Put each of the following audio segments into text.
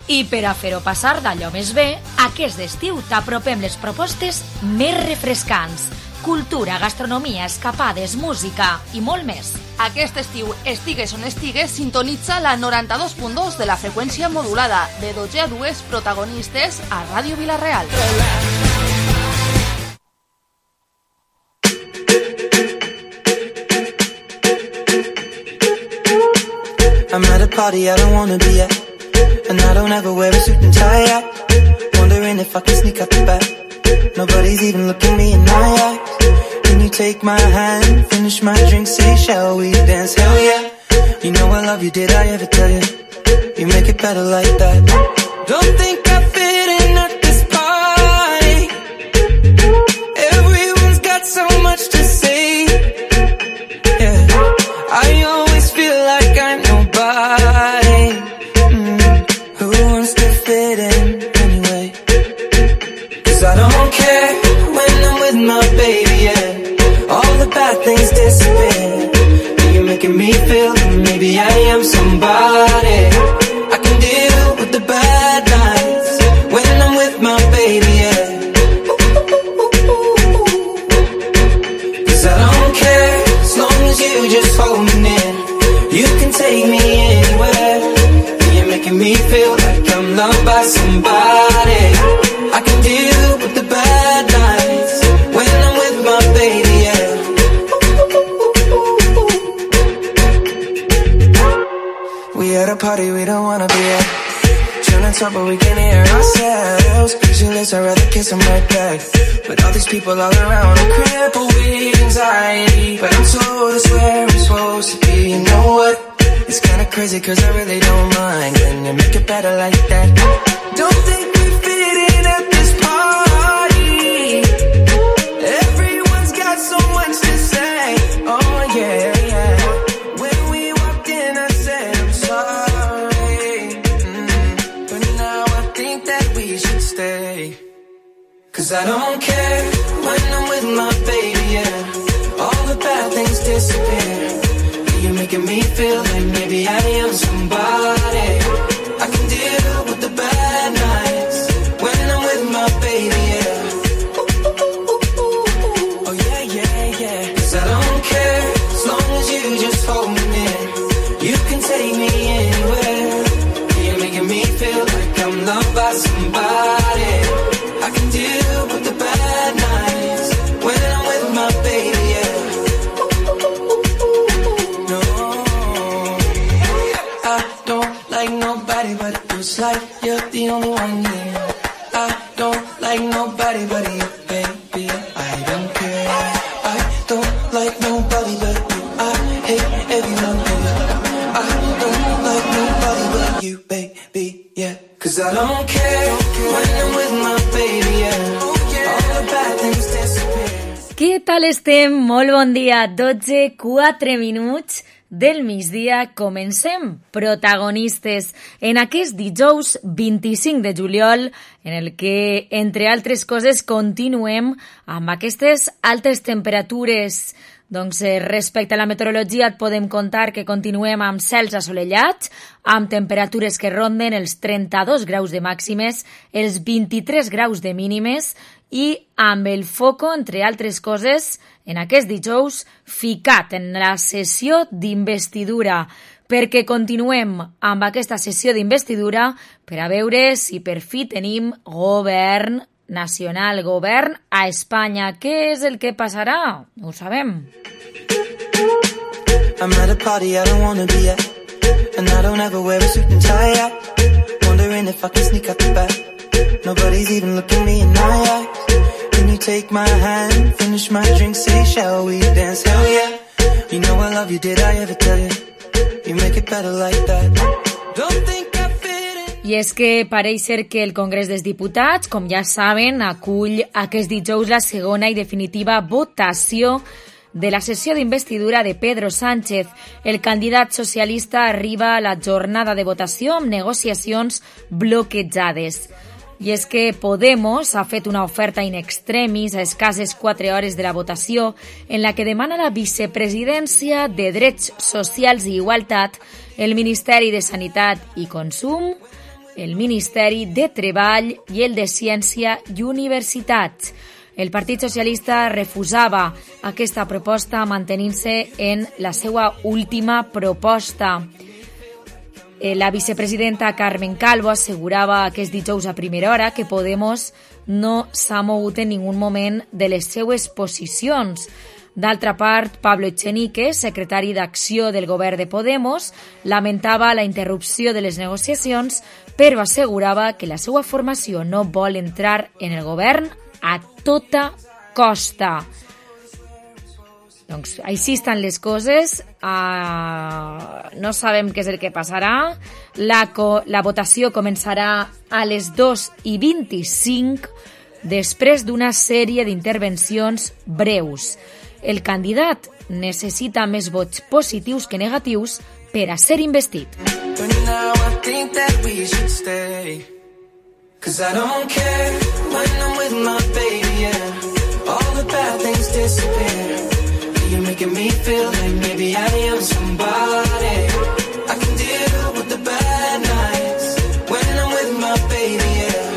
I per a fer-ho passar d'allò més bé, aquest estiu t'apropem les propostes més refrescants. Cultura, gastronomia, escapades, música i molt més. Aquest estiu, estigues on estigues, sintonitza la 92.2 de la freqüència modulada, de 12 a 2 protagonistes a Ràdio Vila-real. I'm at a party I don't wanna be at, and I don't ever wear a suit and tie at. Wondering if I can sneak out the back. Nobody's even looking me in my eyes. Can you take my hand, finish my drink, say shall we dance? Hell yeah. You know I love you, did I ever tell you? You make it better like that. Don't think I fit in at this party. Everyone's got so much to say. Yeah, I always feel like I'm nobody. Who wants to fit in anyway? 'Cause I don't care when I'm with my baby, yeah. All the bad things disappear. You're making me feel that maybe I am somebody. I can deal with the bad nights when I'm with my baby, yeah. 'Cause I don't care as long as you just hold me near. You can take me anywhere. You're making me feel like I'm loved by somebody. I can deal with the bad nights when I'm with my baby, yeah. We at a party we don't wanna be at. Trying to talk but we can hear ourselves. Pictureless, I'd rather kiss them right back. But all these people all around, I'm crippled with anxiety. But I'm told it's where I'm supposed to be. You know what? It's kinda crazy 'cause I really don't mind. Can you make it better like that? Don't think we fit in at this party. Everyone's got so much to say. Oh yeah, yeah. When we walked in I said I'm sorry. But now I think that we should stay. 'Cause I don't care when I'm with my baby, yeah. All the bad things disappear. You're making me feel like maybe I am somebody. I can deal with the bad nights when I'm with my baby, yeah. Oh yeah, yeah, yeah. 'Cause I don't care as long as you just hold me near. You can take me anywhere. You're making me feel like I'm loved by somebody. I can deal with the bad nights when I'm with my baby, yeah. No, I don't like nobody but you. It's like you're the only one here. I don't like nobody but you, baby. I don't care. I don't like nobody but you. I hate everyone here. I don't like nobody but you, baby, yeah. 'Cause I don't care when I'm with my baby, yeah. All the bad things disappear. Què tal estem? Molt bon dia, 12:04 minuts del migdia. Comencem protagonistes en aquest dijous 25 de juliol, en el que, entre altres coses, continuem amb aquestes altes temperatures. Doncs respecte a la meteorologia et podem contar que continuem amb cels assolellats, amb temperatures que ronden els 32 graus de màximes, els 23 graus de mínimes i amb el foco, entre altres coses, en aquest dijous ficat en la sessió d'investidura, perquè continuem amb aquesta sessió d'investidura per a veure si per fi tenim govern nacional, govern a Espanya. Què és el que passarà? No ho sabem. I'm at a party I don't wanna be at, and I don't ever wear a suit and tie at. Wondering if I can sneak out the back. Nobody's even looking me in my eyes. Can you take my hand, finish my drink, say shall we dance? Hell yeah. You know I love you, did I ever tell you? You make it better like that. Don't think I és que pareix ser que el Congrés dels Diputats, com ja saben, acull aquest dijous la segona i definitiva votació de la sessió d'investidura de Pedro Sánchez. El candidat socialista arriba a la jornada de votació amb negociacions bloquejades. I és que Podemos ha fet una oferta in extremis a escasses 4 hores de la votació en la que demana la vicepresidència de Drets Socials i Igualtat, el Ministeri de Sanitat i Consum, el Ministeri de Treball i el de Ciència i Universitats. El Partit Socialista refusava aquesta proposta mantenint-se en la seva última proposta. La vicepresidenta Carmen Calvo assegurava aquest dijous a primera hora que Podemos no s'ha mogut en ningú moment de les seues posicions. D'altra part, Pablo Echenique, secretari d'Acció del govern de Podemos, lamentava la interrupció de les negociacions, però assegurava que la seva formació no vol entrar en el govern a tota costa. Doncs així estan les coses, no sabem què és el que passarà, la votació començarà a les 2:25 després d'una sèrie d'intervencions breus. El candidat necessita més vots positius que negatius per a ser investit. But now I think that we should stay. 'Cause I don't care when I'm with my baby, yeah. All the bad things disappear. You're making me feel like maybe I am somebody. I can deal with the bad nights when I'm with my baby, yeah.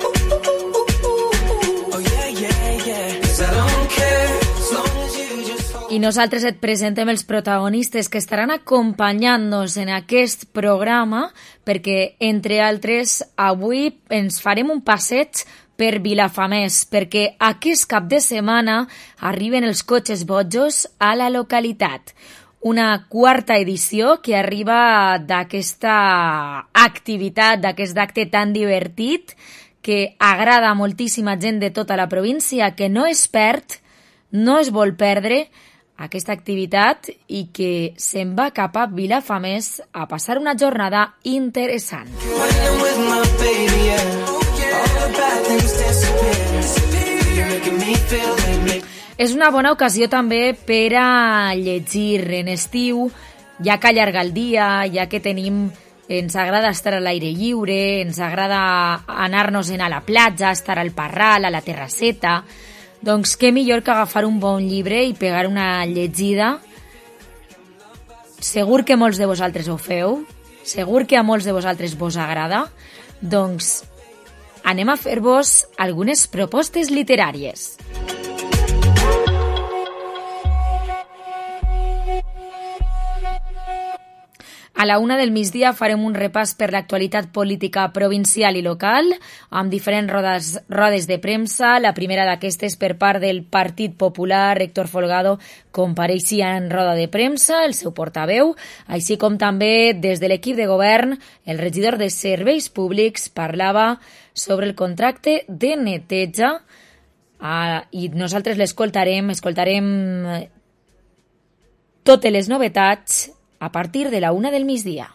Oh yeah, yeah, yeah. 'Cause I don't care as long as you just hold. I nosaltres et presentem els protagonistes que estaran acompanyant-nos en aquest programa perquè, entre altres, avui ens farem un passeig per Vilafamés, perquè aquest cap de setmana arriben els cotxes bojos a la localitat. Una quarta edició que arriba d'aquesta activitat, d'aquest acte tan divertit que agrada a moltíssima gent de tota la província, que no es perd, no es vol perdre aquesta activitat i que se'n va cap a Vilafamés a passar una jornada interessant. És una bona ocasió també per a llegir en estiu, ja que allarga el dia, ja que ens agrada estar a l'aire lliure, ens agrada anar-nos-en a la platja, estar al parral, a la terrasseta. Doncs què millor que agafar un bon llibre i pegar una llegida. Segur que molts de vosaltres ho feu, segur que a molts de vosaltres vos agrada. Doncs anem a fer-vos algunes propostes literàries. A la 1 del migdia farem un repàs per l'actualitat política provincial i local, amb diferents rodes de premsa. La primera d'aquestes per part del Partit Popular, Héctor Folgado, compareixia en roda de premsa, el seu portaveu, així com també des de l'equip de govern, el regidor de Serveis Públics parlava sobre el contracte de neteja i nosaltres l'escoltarem, totes les novetats a partir de la 1 del migdia.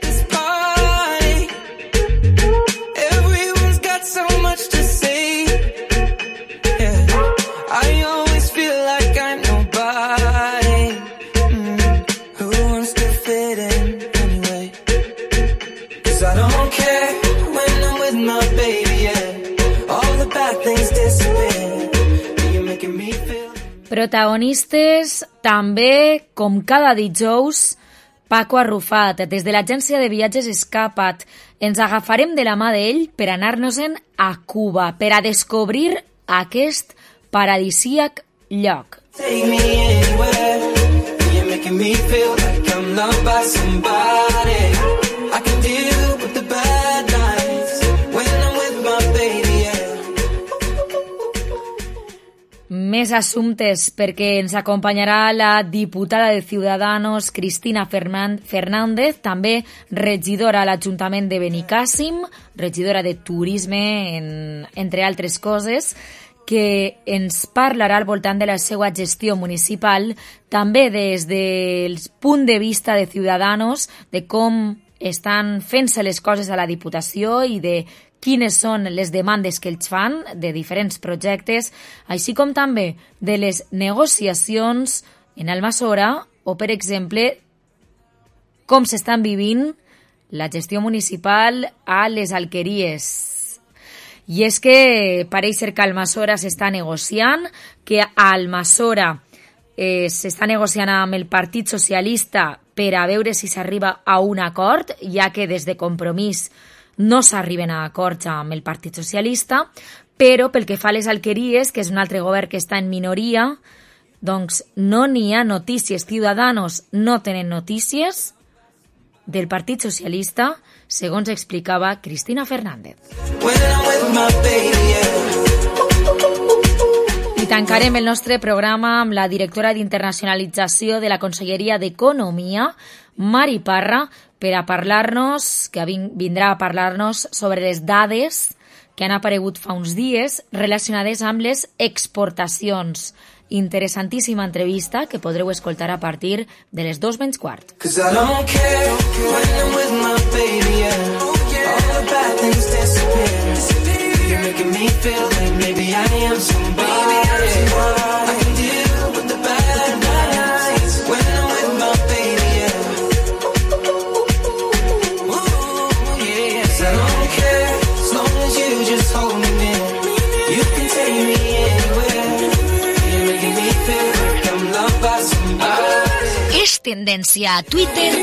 Protagonistes també, com cada dijous, Paco Arrufat, des de l'agència de viatges Escapa't. Ens agafarem de la mà d'ell per anar-nos-en a Cuba, per a descobrir aquest paradisíac lloc. Take me anywhere. You're making me feel like I'm loved by somebody. I can deal with the bad nights when I'm with my baby, yeah. Més assumptes, perquè ens acompanyarà la diputada de Ciudadanos, Cristina Fernández, també regidora a l'Ajuntament de Benicàssim, regidora de Turisme, entre altres coses, que ens parlarà al voltant de la seva gestió municipal, també des del punt de vista de Ciudadanos, de com estan fent-se les coses a la Diputació i de quines són les demandes que ells fan de diferents projectes, així com també de les negociacions en Almassora o, per exemple, com s'estan vivint la gestió municipal a les Alqueries. I és que pareix ser que a Almassora s'està negociant, que a Almassora s'està negociant amb el Partit Socialista per a veure si s'arriba a un acord, ja que des de Compromís no s'arriben a acords amb el Partit Socialista, però pel que fa a les alqueries, que és un altre govern que està en minoria, doncs no n'hi ha notícies. Ciudadanos no tenen notícies del Partit Socialista, segons explicava Cristina Fernández. I tancarem el nostre programa amb la directora d'Internacionalització de la Conselleria d'Economia, Mari Parra, per a parlar-nos, que vindrà a parlar-nos sobre les dades que han aparegut fa uns dies relacionades amb les exportacions. Interessantíssima entrevista que podreu escoltar a partir de les 2:15. És tendència a Twitter.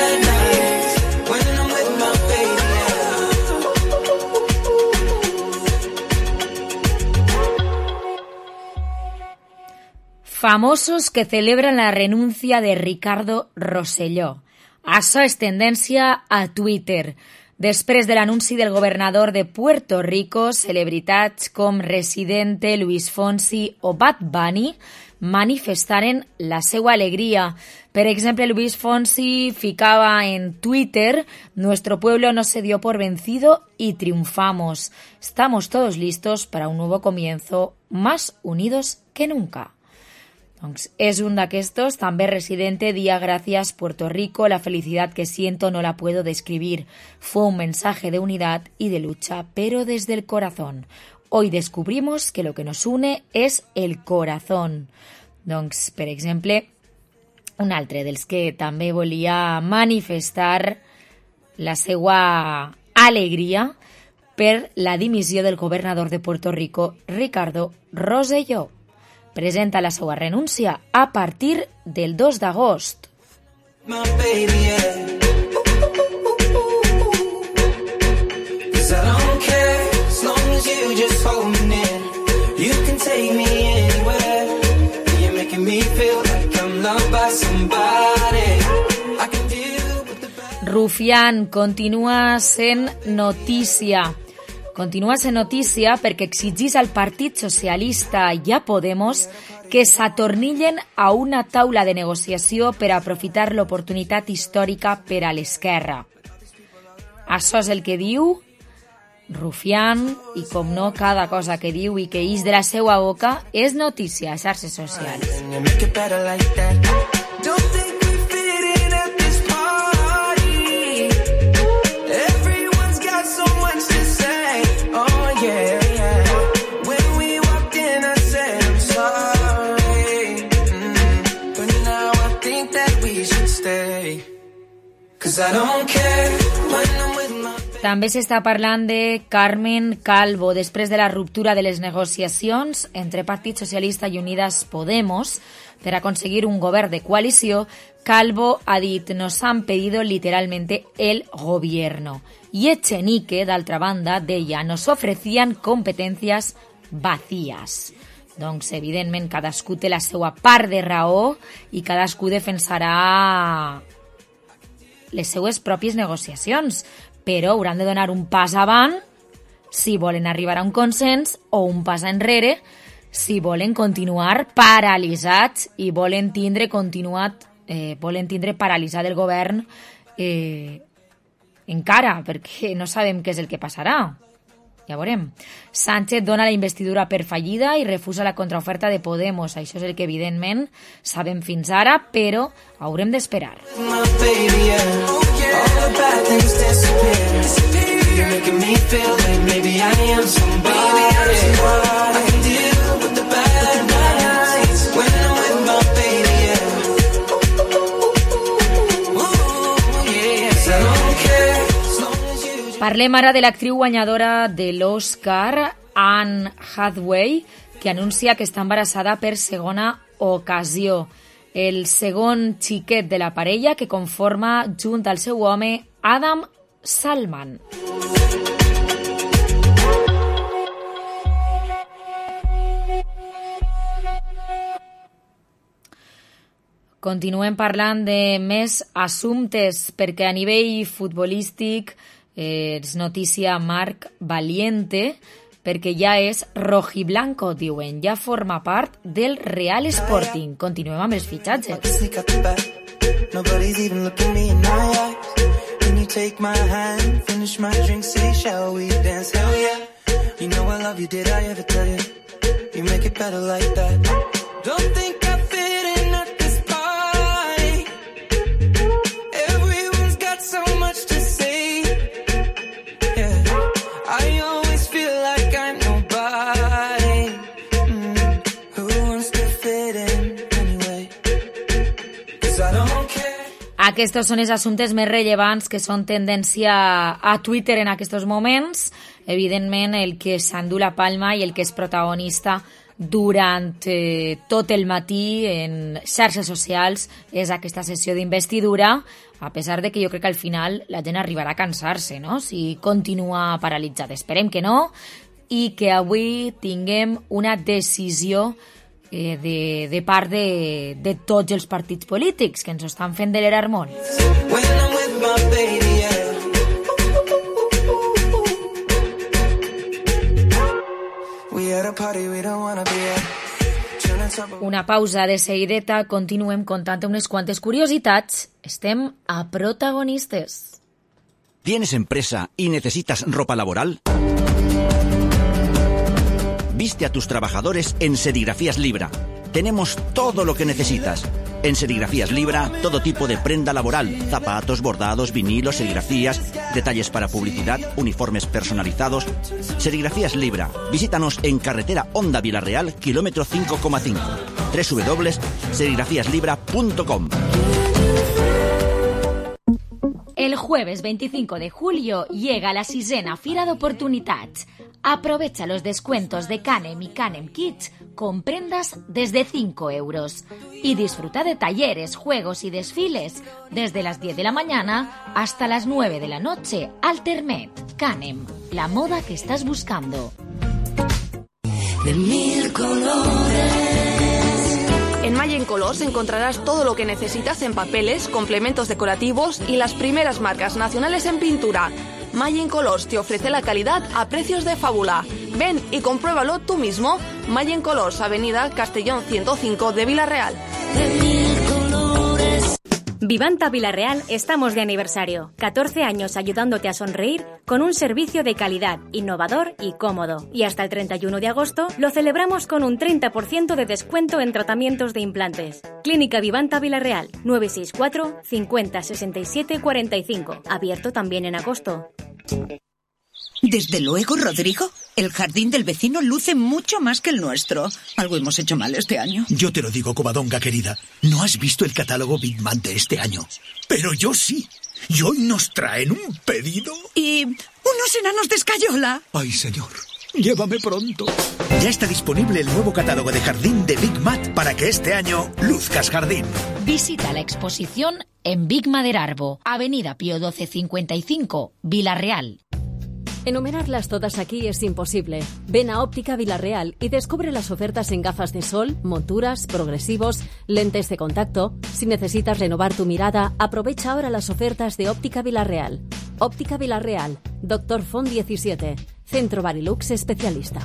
Famosos que celebran la renuncia de Ricardo Rosselló. Això és tendència a Twitter. Després de l'anunci del governador de Puerto Rico, celebritats com Residente, Luis Fonsi o Bad Bunny manifestaren la seva alegria. Per exemple, Luis Fonsi ficava en Twitter: nuestro pueblo no se dio por vencido y triunfamos. Estamos todos listos para un nuevo comienzo, más unidos que nunca. Doncs és un d'aquestos. També Residente, día gracias Puerto Rico, la felicidad que siento no la puedo describir. Fue un mensaje de unidad y de lucha, pero desde el corazón. Hoy descubrimos que lo que nos une es el corazón. Doncs, per exemple, un altre dels que també volia manifestar la seva alegria per la dimissió del governador de Puerto Rico, Ricardo Rosselló. Presenta la seva renúncia a partir del 2 d'agost. Rufián continua sent notícia. Continua sent notícia perquè exigís al Partit Socialista i a Podemos que s'atornillen a una taula de negociació per aprofitar l'oportunitat històrica per a l'esquerra. Això és el que diu Rufián i, com no, cada cosa que diu i que ix de la seva boca és notícia a xarxes socials. També s'està parlant de Carmen Calvo. Després de la ruptura de les negociacions entre Partit Socialista i Unidas Podemos per aconseguir un govern de coalició, Calvo ha dit: nos han pedido literalmente el gobierno. Y Echenique, d'altra banda, deia: nos ofrecían competencias vacías. Doncs, evidentment, cadascú té la seva part de raó i cadascú defensarà les seues pròpies negociacions, però hauran de donar un pas avant si volen arribar a un consens o un pas enrere si volen continuar paralitzats i volen tindre paralitzat el govern encara, perquè no sabem què és el que passarà. Ja veurem. Sánchez dona la investidura per fallida i refusa la contraoferta de Podemos. Això és el que, evidentment, sabem fins ara, però haurem d'esperar. Parlem ara de l'actriu guanyadora de l'Oscar, Anne Hathaway, que anuncia que està embarassada per segona ocasió. El segon xiquet de la parella que conforma junt al seu home Adam Salman. Continuem parlant de més assumptes, perquè a nivell futbolístic és notícia Marc Valiente, perquè ja és rojiblanco, diuen, ja forma part del Real Sporting. Continuem amb els fitxatges. Nobody's even looking me in my eyes. Can you take my hand, finish my drink, say shall we dance? Hell yeah. You know I love you, did I ever tell you? You make it better like that. Don't think I fit in at this party. Everyone's got so much to say. Yeah, I always feel like I'm nobody. Who wants to fit in anyway? 'Cause I don't care. Aquests són els assumptes més rellevants que són tendència a Twitter en aquests moments. Evidentment, el que s'endú la palma i el que és protagonista durant tot el matí en xarxes socials és aquesta sessió d'investidura, a pesar de que jo crec que al final la gent arribarà a cansar-se, no?, si continua paralitzada. Esperem que no, i que avui tinguem una decisió de part de tots els partits polítics que ens estan fent delirar molt. Una pausa, de seguideta continuem contant unes quantes curiositats. Estem a Protagonistes. ¿Tienes empresa y necesitas ropa laboral? Viste a tus trabajadores en Serigrafías Libra. Tenemos todo lo que necesitas. En Serigrafías Libra, todo tipo de prenda laboral, zapatos, bordados, vinilos, serigrafías, detalles para publicidad, uniformes personalizados. Serigrafías Libra. Visítanos en carretera Honda Vilarreal, kilómetro 5,5. www.serigrafiaslibra.com. El jueves 25 de julio llega la 6ª Fira d'Oportunitats. Aprovecha los descuentos de Canem y Canem Kids con prendas desde 5 euros. Y disfruta de talleres, juegos y desfiles desde las 10 de la mañana hasta las 9 de la noche. Altermet. Canem, la moda que estás buscando. De 1000 colores. En Mayen Colors encontrarás todo lo que necesitas en papeles, complementos decorativos y las primeras marcas nacionales en pintura. Mayen Colors te ofrece la calidad a precios de fábula. Ven y compruébalo tú mismo. Mayen Colors, Avenida Castellón 105 de Vilarreal. Vivanta Vilarreal estamos de aniversario. 14 años ayudándote a sonreír con un servicio de calidad, innovador y cómodo. Y hasta el 31 de agosto lo celebramos con un 30% de descuento en tratamientos de implantes. Clínica Vivanta Vilarreal, 964 50 67 45. Abierto también en agosto. Desde luego, Rodrigo, el jardín del vecino luce mucho más que el nuestro. Algo hemos hecho mal este año. Yo te lo digo, Covadonga querida. No has visto el catálogo Big Man de este año. Pero yo sí. Y hoy nos traen un pedido. Y unos enanos de escayola. Ay, señor, llévame pronto. Ya está disponible el nuevo catálogo de jardín de Big Mat para que este año luzcas jardín. Visita la exposición en Big Maderarbo, Avenida Pío 1255, Vilarreal. Enumerarlas todas aquí es imposible. Ven a Óptica Vilarreal y descubre las ofertas en gafas de sol, monturas, progresivos, lentes de contacto. Si necesitas renovar tu mirada, aprovecha ahora las ofertas de Óptica Vilarreal. Óptica Vilarreal, Dr. Font 17, Centro Barilux Especialista.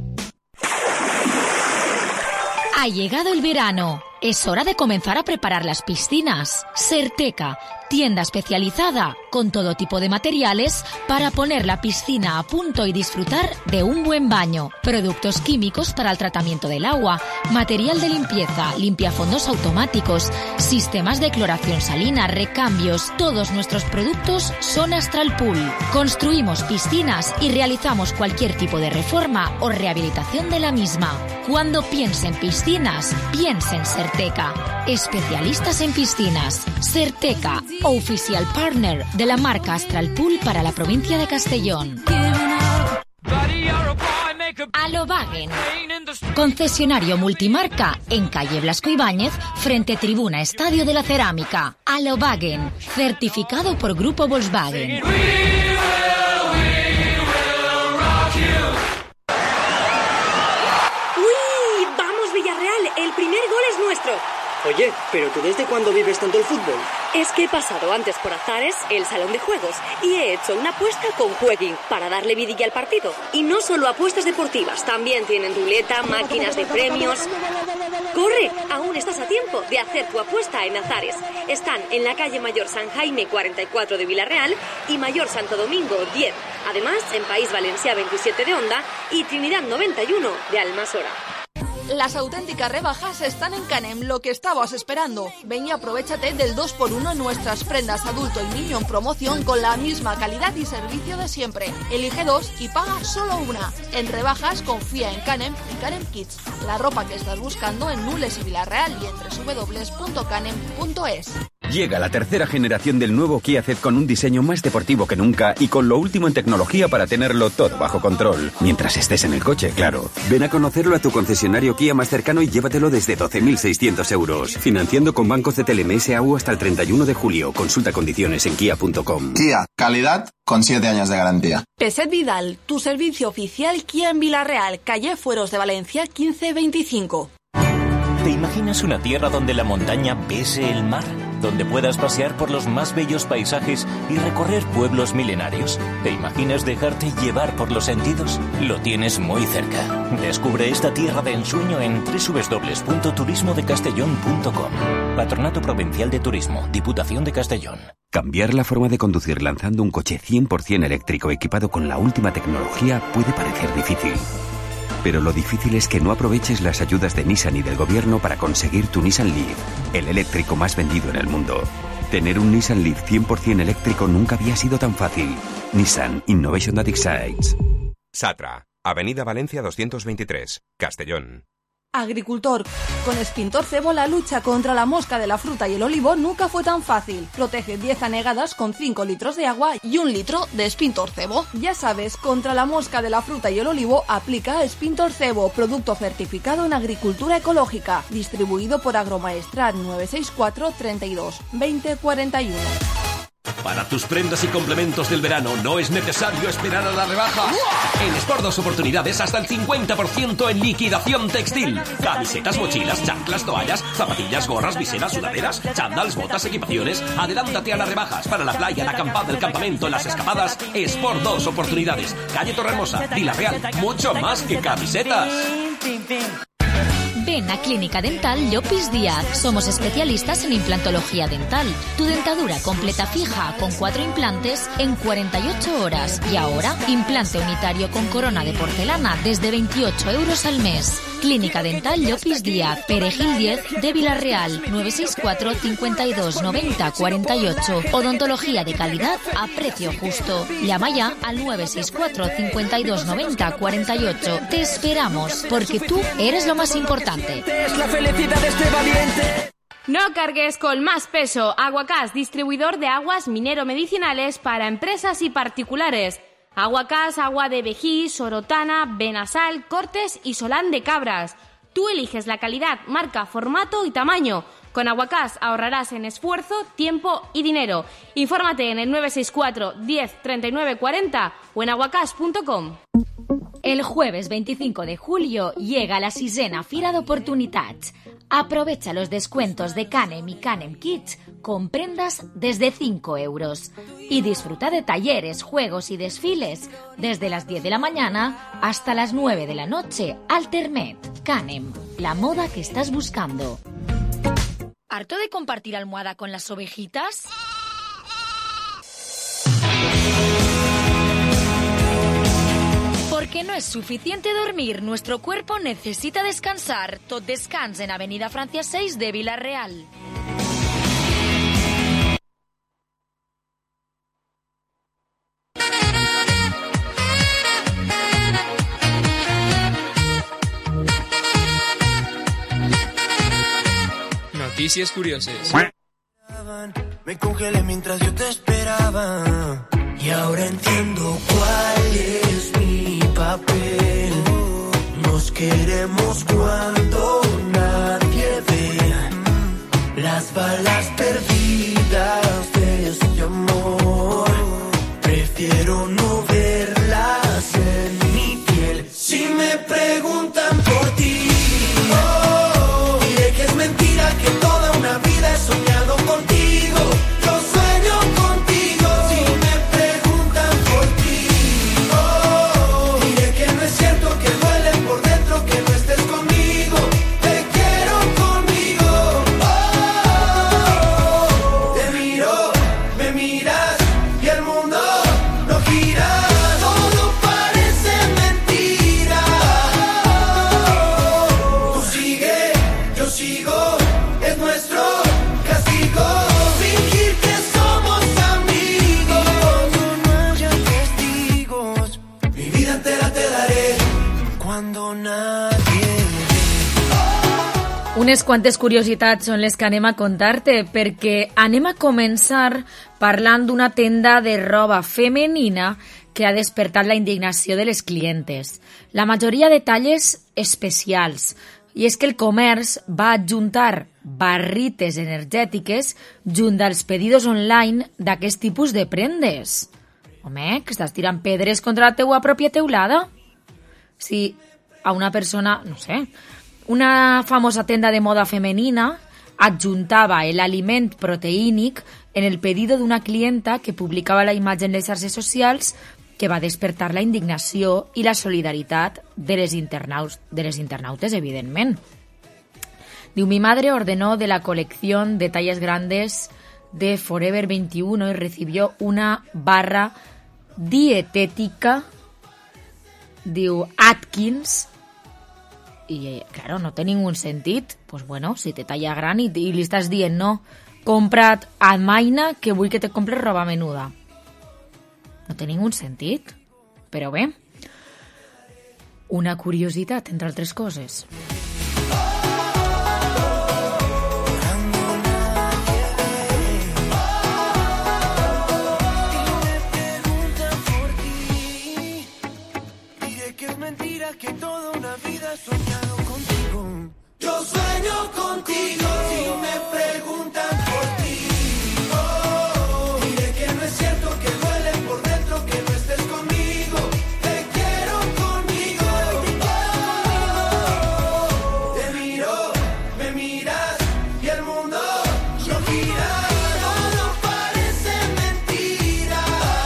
Ha llegado el verano. Es hora de comenzar a preparar las piscinas. Serteca, tienda especializada con todo tipo de materiales para poner la piscina a punto y disfrutar de un buen baño. Productos químicos para el tratamiento del agua, material de limpieza, limpiafondos automáticos, sistemas de cloración salina, recambios. Todos nuestros productos son Astral Pool. Construimos piscinas y realizamos cualquier tipo de reforma o rehabilitación de la misma. Cuando piense en piscinas, piense en Serteca. Especialistas en piscinas. Serteca, oficial partner de la marca Astral Pool para la provincia de Castellón. Alobagen, concesionario multimarca en calle Blasco Ibáñez, frente Tribuna Estadio de la Cerámica. Alobagen, certificado por Grupo Volkswagen. maestro. Oye, ¿pero tú desde cuándo vives tanto el fútbol? Es que he pasado antes por Azares, el salón de juegos, y he hecho una apuesta con Jueguin para darle vidilla al partido. Y no solo apuestas deportivas, también tienen ruleta, máquinas de premios. ¡Corre! Aún estás a tiempo de hacer tu apuesta en Azares. Están en la calle Mayor San Jaime 44 de Villarreal y Mayor Santo Domingo 10. Además, en País Valencià 27 de Onda y Trinidad 91 de Almasora. Las auténticas rebajas están en Canem, lo que estabas esperando. Ven y aprovechate del 2x1 en nuestras prendas adulto y niño en promoción con la misma calidad y servicio de siempre. Elige 2 y paga solo una. En rebajas confía en Canem y Canem Kids. La ropa que estás buscando en Nules y Villarreal y en www.canem.es. Llega la tercera generación del nuevo Kia Ceed con un diseño más deportivo que nunca y con lo último en tecnología para tenerlo todo bajo control. Mientras estés en el coche, claro. Ven a conocerlo a tu concesionario Kia más cercano y llévatelo desde 12.600 euros. Financiando con bancos de TLMSAU hasta el 31 de julio. Consulta condiciones en kia.com. Kia, calidad con 7 años de garantía. Peset Vidal, tu servicio oficial Kia en Villarreal, calle Fueros de Valencia 1525. ¿Te imaginas una tierra donde la montaña bese el mar? Donde puedas pasear por los más bellos paisajes y recorrer pueblos milenarios. ¿Te imaginas dejarte llevar por los sentidos? Lo tienes muy cerca. Descubre esta tierra de ensueño en www.turismodecastellón.com. Patronato Provincial de Turismo, Diputación de Castellón. Cambiar la forma de conducir lanzando un coche 100% eléctrico equipado con la última tecnología puede parecer difícil. Pero lo difícil es que no aproveches las ayudas de Nissan y del gobierno para conseguir tu Nissan Leaf, el eléctrico más vendido en el mundo. Tener un Nissan Leaf 100% eléctrico nunca había sido tan fácil. Nissan Innovation That Excites. Satra, Avenida Valencia 223, Castellón. Agricultor, con Extintor Cebo la lucha contra la mosca de la fruta y el olivo nunca fue tan fácil. Protege 10 anegadas con 5 litros de agua y 1 litro de Extintor Cebo. Ya sabes, contra la mosca de la fruta y el olivo aplica Extintor Cebo, producto certificado en agricultura ecológica, distribuido por Agromaestrat 964 32 20 41. Para tus prendas y complementos del verano no es necesario esperar a la rebaja. En Sport 2 Oportunidades hasta el 50% en liquidación textil. Camisetas, mochilas, chanclas, toallas, zapatillas, gorras, viseras, sudaderas, chándals, botas, equipaciones. Adelántate a las rebajas para la playa, la acampada, el campamento, las escapadas. Sport 2 Oportunidades. Calle Torremosa, Villarreal. Mucho más que camisetas. Ven a Clínica Dental Llopis Díaz. Somos especialistas en implantología dental. Tu dentadura completa fija con 4 implantes en 48 horas. Y ahora, implante unitario con corona de porcelana desde 28 euros al mes. Clínica Dental Llopis Díaz, Perejil 10 de Villarreal, 964 52 90 48. Odontología de calidad a precio justo. Llama ya al 964 52 90 48. Te esperamos, porque tú eres lo más importante. Es la felicidad de este valiente. No cargues con más peso. Aguacás, distribuidor de aguas minero-medicinales para empresas y particulares. Aguacás, agua de Vejí, Sorotana, Benasal, Cortes y Solán de Cabras. Tú eliges la calidad, marca, formato y tamaño. Con Aguacás ahorrarás en esfuerzo, tiempo y dinero. Infórmate en el 964 10 39 40 o en aguacás.com. El jueves 25 de julio llega la 6ª Fira d'Oportunitats. Aprovecha los descuentos de Canem y Canem Kids con prendas desde 5 euros. Y disfruta de talleres, juegos y desfiles desde las 10 de la mañana hasta las 9 de la noche. Altermet. Canem, la moda que estás buscando. ¿Harto de compartir almohada con las ovejitas? Porque no es suficiente dormir, nuestro cuerpo necesita descansar. Tot Descans en Avenida Francia 6 de Villarreal. Noticias curiosas. Me congelé mientras yo te esperaba. Y ahora entiendo cuál es mi papel. Nos queremos cuando nadie ve. Las balas perdidas de este amor. Prefiero no verlas en mi piel. Si me preguntan por ti, diré que es mentira. Unes quantes curiositats són les que anem a contar-te, perquè anem a començar parlant d'una tenda de roba femenina que ha despertat la indignació de les clientes. La majoria de talles especials. I és que el comerç va adjuntar barrites energètiques junt als pedidos online d'aquest tipus de prendes. Home, que estàs tirant pedres contra la teua pròpia teulada? Si a una persona, no sé, una famosa tenda de moda femenina adjuntava l'aliment proteínic en el pedido d'una clienta que publicava la imatge en les xarxes socials, que va despertar la indignació i la solidaritat de les internautes, evidentment. Diu, mi madre ordenó de la colección de tallas grandes de Forever 21 y recibió una barra dietética, diu, Atkins, i, claro, no té ningún sentit. Pues bueno, si te talla gran i li estàs dient, no, compra't a Maina que vull que te compres roba menuda. No té ningún sentit. Però bé, una curiositat, entre altres coses. Que toda una vida he soñado contigo. Yo sueño contigo. Si me preguntan por ti, diré que no es cierto, que duele por dentro, que no estés conmigo. Te quiero conmigo. Te miro, me miras y el mundo no gira. Todo parece mentira.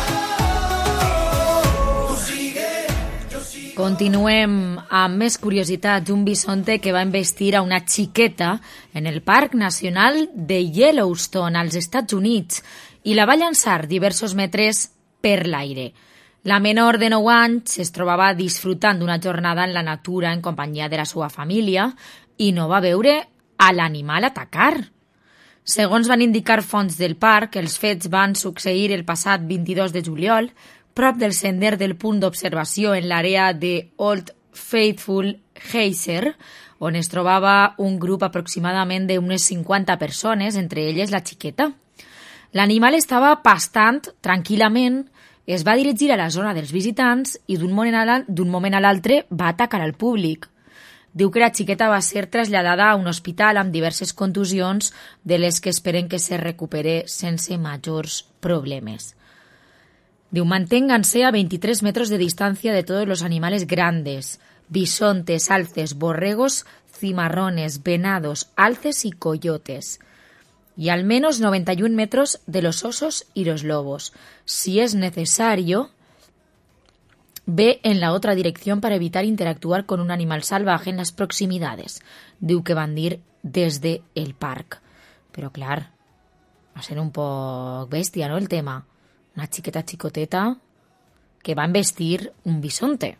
Tú sigue. Continuem amb més curiositats. Un bisonte que va embestir a una xiqueta en el Parc Nacional de Yellowstone, als Estats Units, i la va llançar diversos metres per l'aire. La menor de 9 anys es trobava disfrutant d'una jornada en la natura en companyia de la seva família i no va veure a l'animal atacar. Segons van indicar fonts del parc, els fets van succeir el passat 22 de juliol, prop del sender del punt d'observació en l'àrea de Old Faithful Geyser, on es trobava un grup aproximadament d'unes 50 persones, entre elles la xiqueta. L'animal estava pastant tranquil·lament, es va dirigir a la zona dels visitants i d'un moment a l'altre va atacar al públic. Diu que la xiqueta va ser traslladada a un hospital amb diverses contusions, de les que esperen que se recupere sense majors problemes. Diu, manténganse a 23 metros de distancia de todos los animales grandes, bisontes, alces, borregos, cimarrones, venados, alces y coyotes, y al menos 91 metros de los osos y los lobos. Si es necesario, ve en la otra dirección para evitar interactuar con un animal salvaje en las proximidades. Diu que van dir des de el parc. Però, clar, va ser un poc bèstia, no, el tema? Una xiqueta xicoteta que va embestir un bisonte.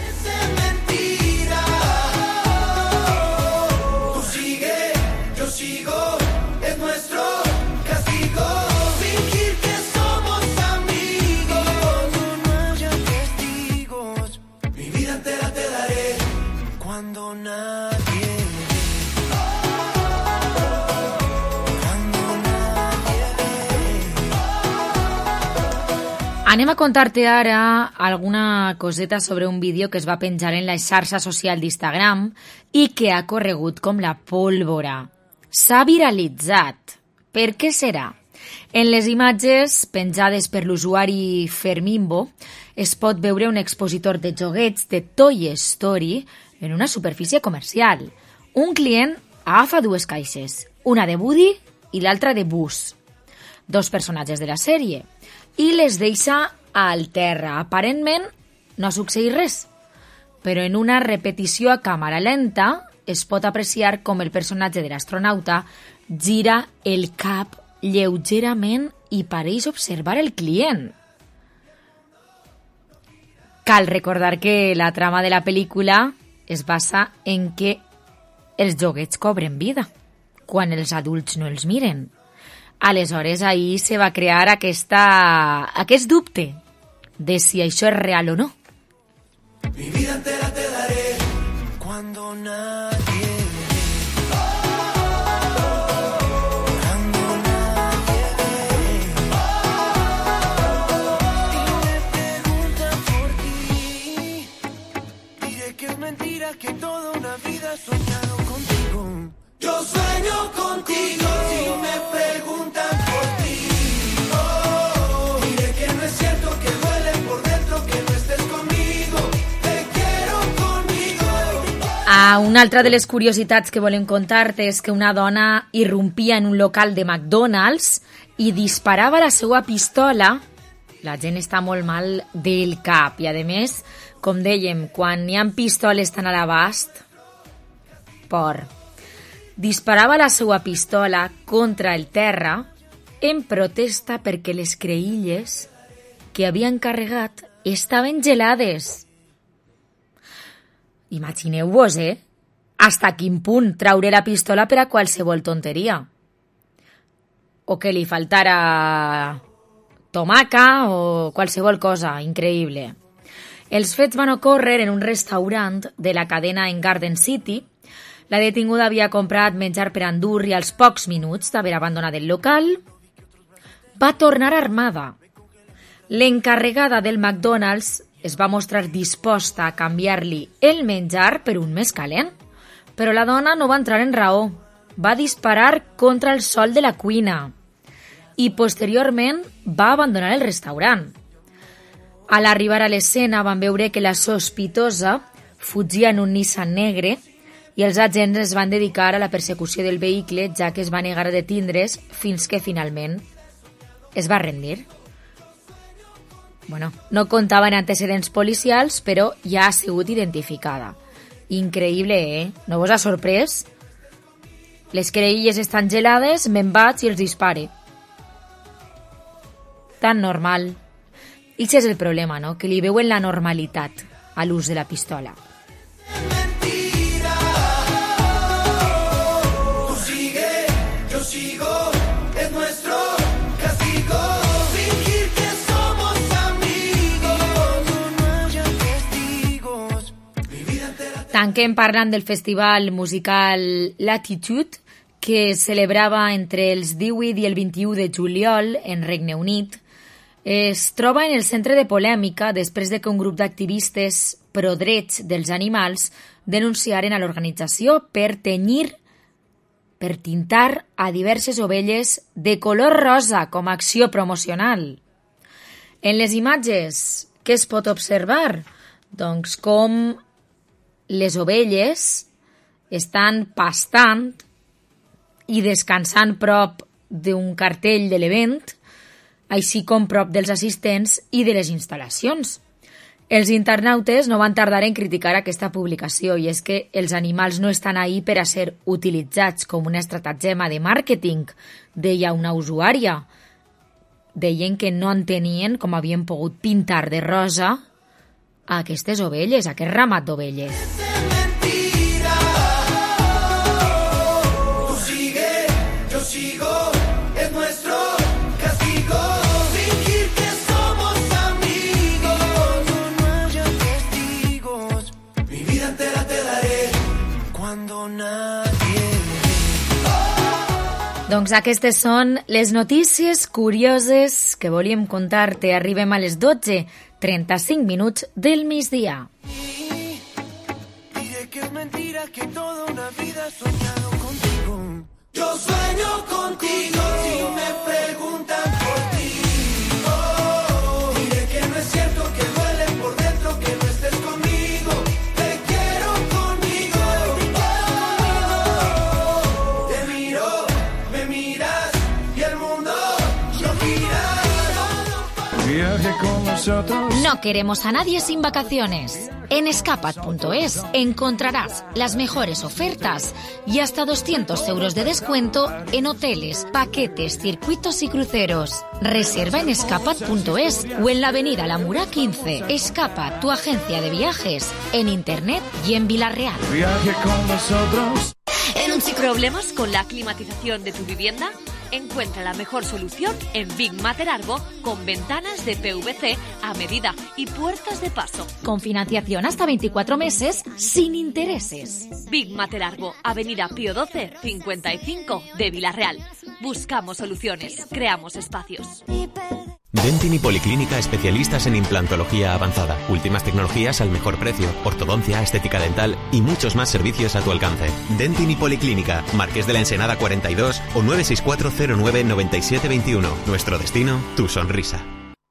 Anem a contar-te ara alguna coseta sobre un vídeo que es va penjar en la xarxa social d'Instagram i que ha corregut com la pólvora. S'ha viralitzat. Per què serà? En les imatges penjades per l'usuari Fermimbo es pot veure un expositor de joguets de Toy Story en una superfície comercial. Un client agafa 2 caixes, una de Woody i l'altra de Buzz, 2 personatges de la sèrie, i les deixa al terra. Aparentment no ha succeït res, però en una repetició a càmera lenta es pot apreciar com el personatge de l'astronauta gira el cap lleugerament i pareix observar el client. Cal recordar que la trama de la pel·lícula es basa en que els joguets cobren vida quan els adults no els miren. Aleshores, ahir se va crear aquest dubte de si això és real o no. Mi vida entera te daré cuando nadie que toda una vida he soñado contigo. Yo sueño contigo, si me preguntan por ti. Diré que no es cierto, que duele por dentro, que no estés conmigo. Te quiero conmigo. Una altra de les curiositats que volem contar-te és que una dona irrompia en un local de McDonald's i disparava la seva pistola. La gent està molt mal del cap i, a més, com dèiem, quan hi ha pistoles tan a l'abast, disparava la seva pistola contra el terra en protesta perquè les creïlles que havien carregat estaven gelades. Imagineu-vos, hasta quin punt traure la pistola per a qualsevol tonteria. O que li faltara tomaca o qualsevol cosa increïble. Els fets van ocórrer en un restaurant de la cadena en Garden City. La detinguda havia comprat menjar per endur i als pocs minuts d'haver abandonat el local va tornar armada. L'encarregada del McDonald's es va mostrar disposta a canviar-li el menjar per un més calent, però la dona no va entrar en raó. Va disparar contra el sòl de la cuina i posteriorment va abandonar el restaurant. A l'arribar a l'escena van veure que la sospitosa fugia en un Nissan negre i els agents es van dedicar a la persecució del vehicle, ja que es va negar a detindre's fins que finalment es va rendir. No comptava en antecedents policials, però ja ha sigut identificada. Increïble, No vos ha sorprès? Les creïlles estan gelades, me'n vaig i els dispare. Tan normal. I això és el problema, que li veuen la normalitat a l'ús de la pistola. Tanquem parlant del festival musical Latitude, que es celebrava entre els 18 i el 21 de juliol en Regne Unit. Es troba en el centre de polèmica després de que un grup d'activistes pro-drets dels animals denunciaren a l'organització per tintar a diverses ovelles de color rosa com a acció promocional. En les imatges, què es pot observar? Doncs com les ovelles estan pastant i descansant prop d'un cartell de l'event, així com prop dels assistents i de les instal·lacions. Els internautes no van tardar en criticar aquesta publicació, i és que els animals no estan ahí per a ser utilitzats com una estratagema de màrqueting, deia una usuària. Deien que no entenien com havien pogut pintar de rosa a aquestes ovelles, a aquest ramat d'ovelles. Doncs aquestes són les notícies curioses que volíem contar-te. Arribem a les 12:35 minuts del migdia. Diré que es mentira, que toda una vida he soñado contigo. Yo sueño contigo, si me preguntan por ti. Diré que no es cierto, que duele por dentro, que no estés conmigo. Te quiero conmigo. Te miro, me miras y el mundo no gira. Viaje con nosotros. No queremos a nadie sin vacaciones. En escapat.es encontrarás las mejores ofertas y hasta 200 euros de descuento en hoteles, paquetes, circuitos y cruceros. Reserva en escapat.es o en la avenida La Mura 15. Escapat, tu agencia de viajes, en internet y en Vila-real. Viaje con nosotros. ¿Problemas con la climatización de tu vivienda? Encuentra la mejor solución en Big Matter Argo, con ventanas de PVC a medida y puertas de paso. Con financiación hasta 24 meses sin intereses. Big Matter Argo, Avenida Pío XII, 55 de Vila-real. Buscamos soluciones, creamos espacios. Dentin y Policlínica, especialistas en implantología avanzada, últimas tecnologías al mejor precio, ortodoncia, estética dental y muchos más servicios a tu alcance. Dentin y Policlínica, Marqués de la Ensenada 42 o 964099721. Nuestro destino, tu sonrisa.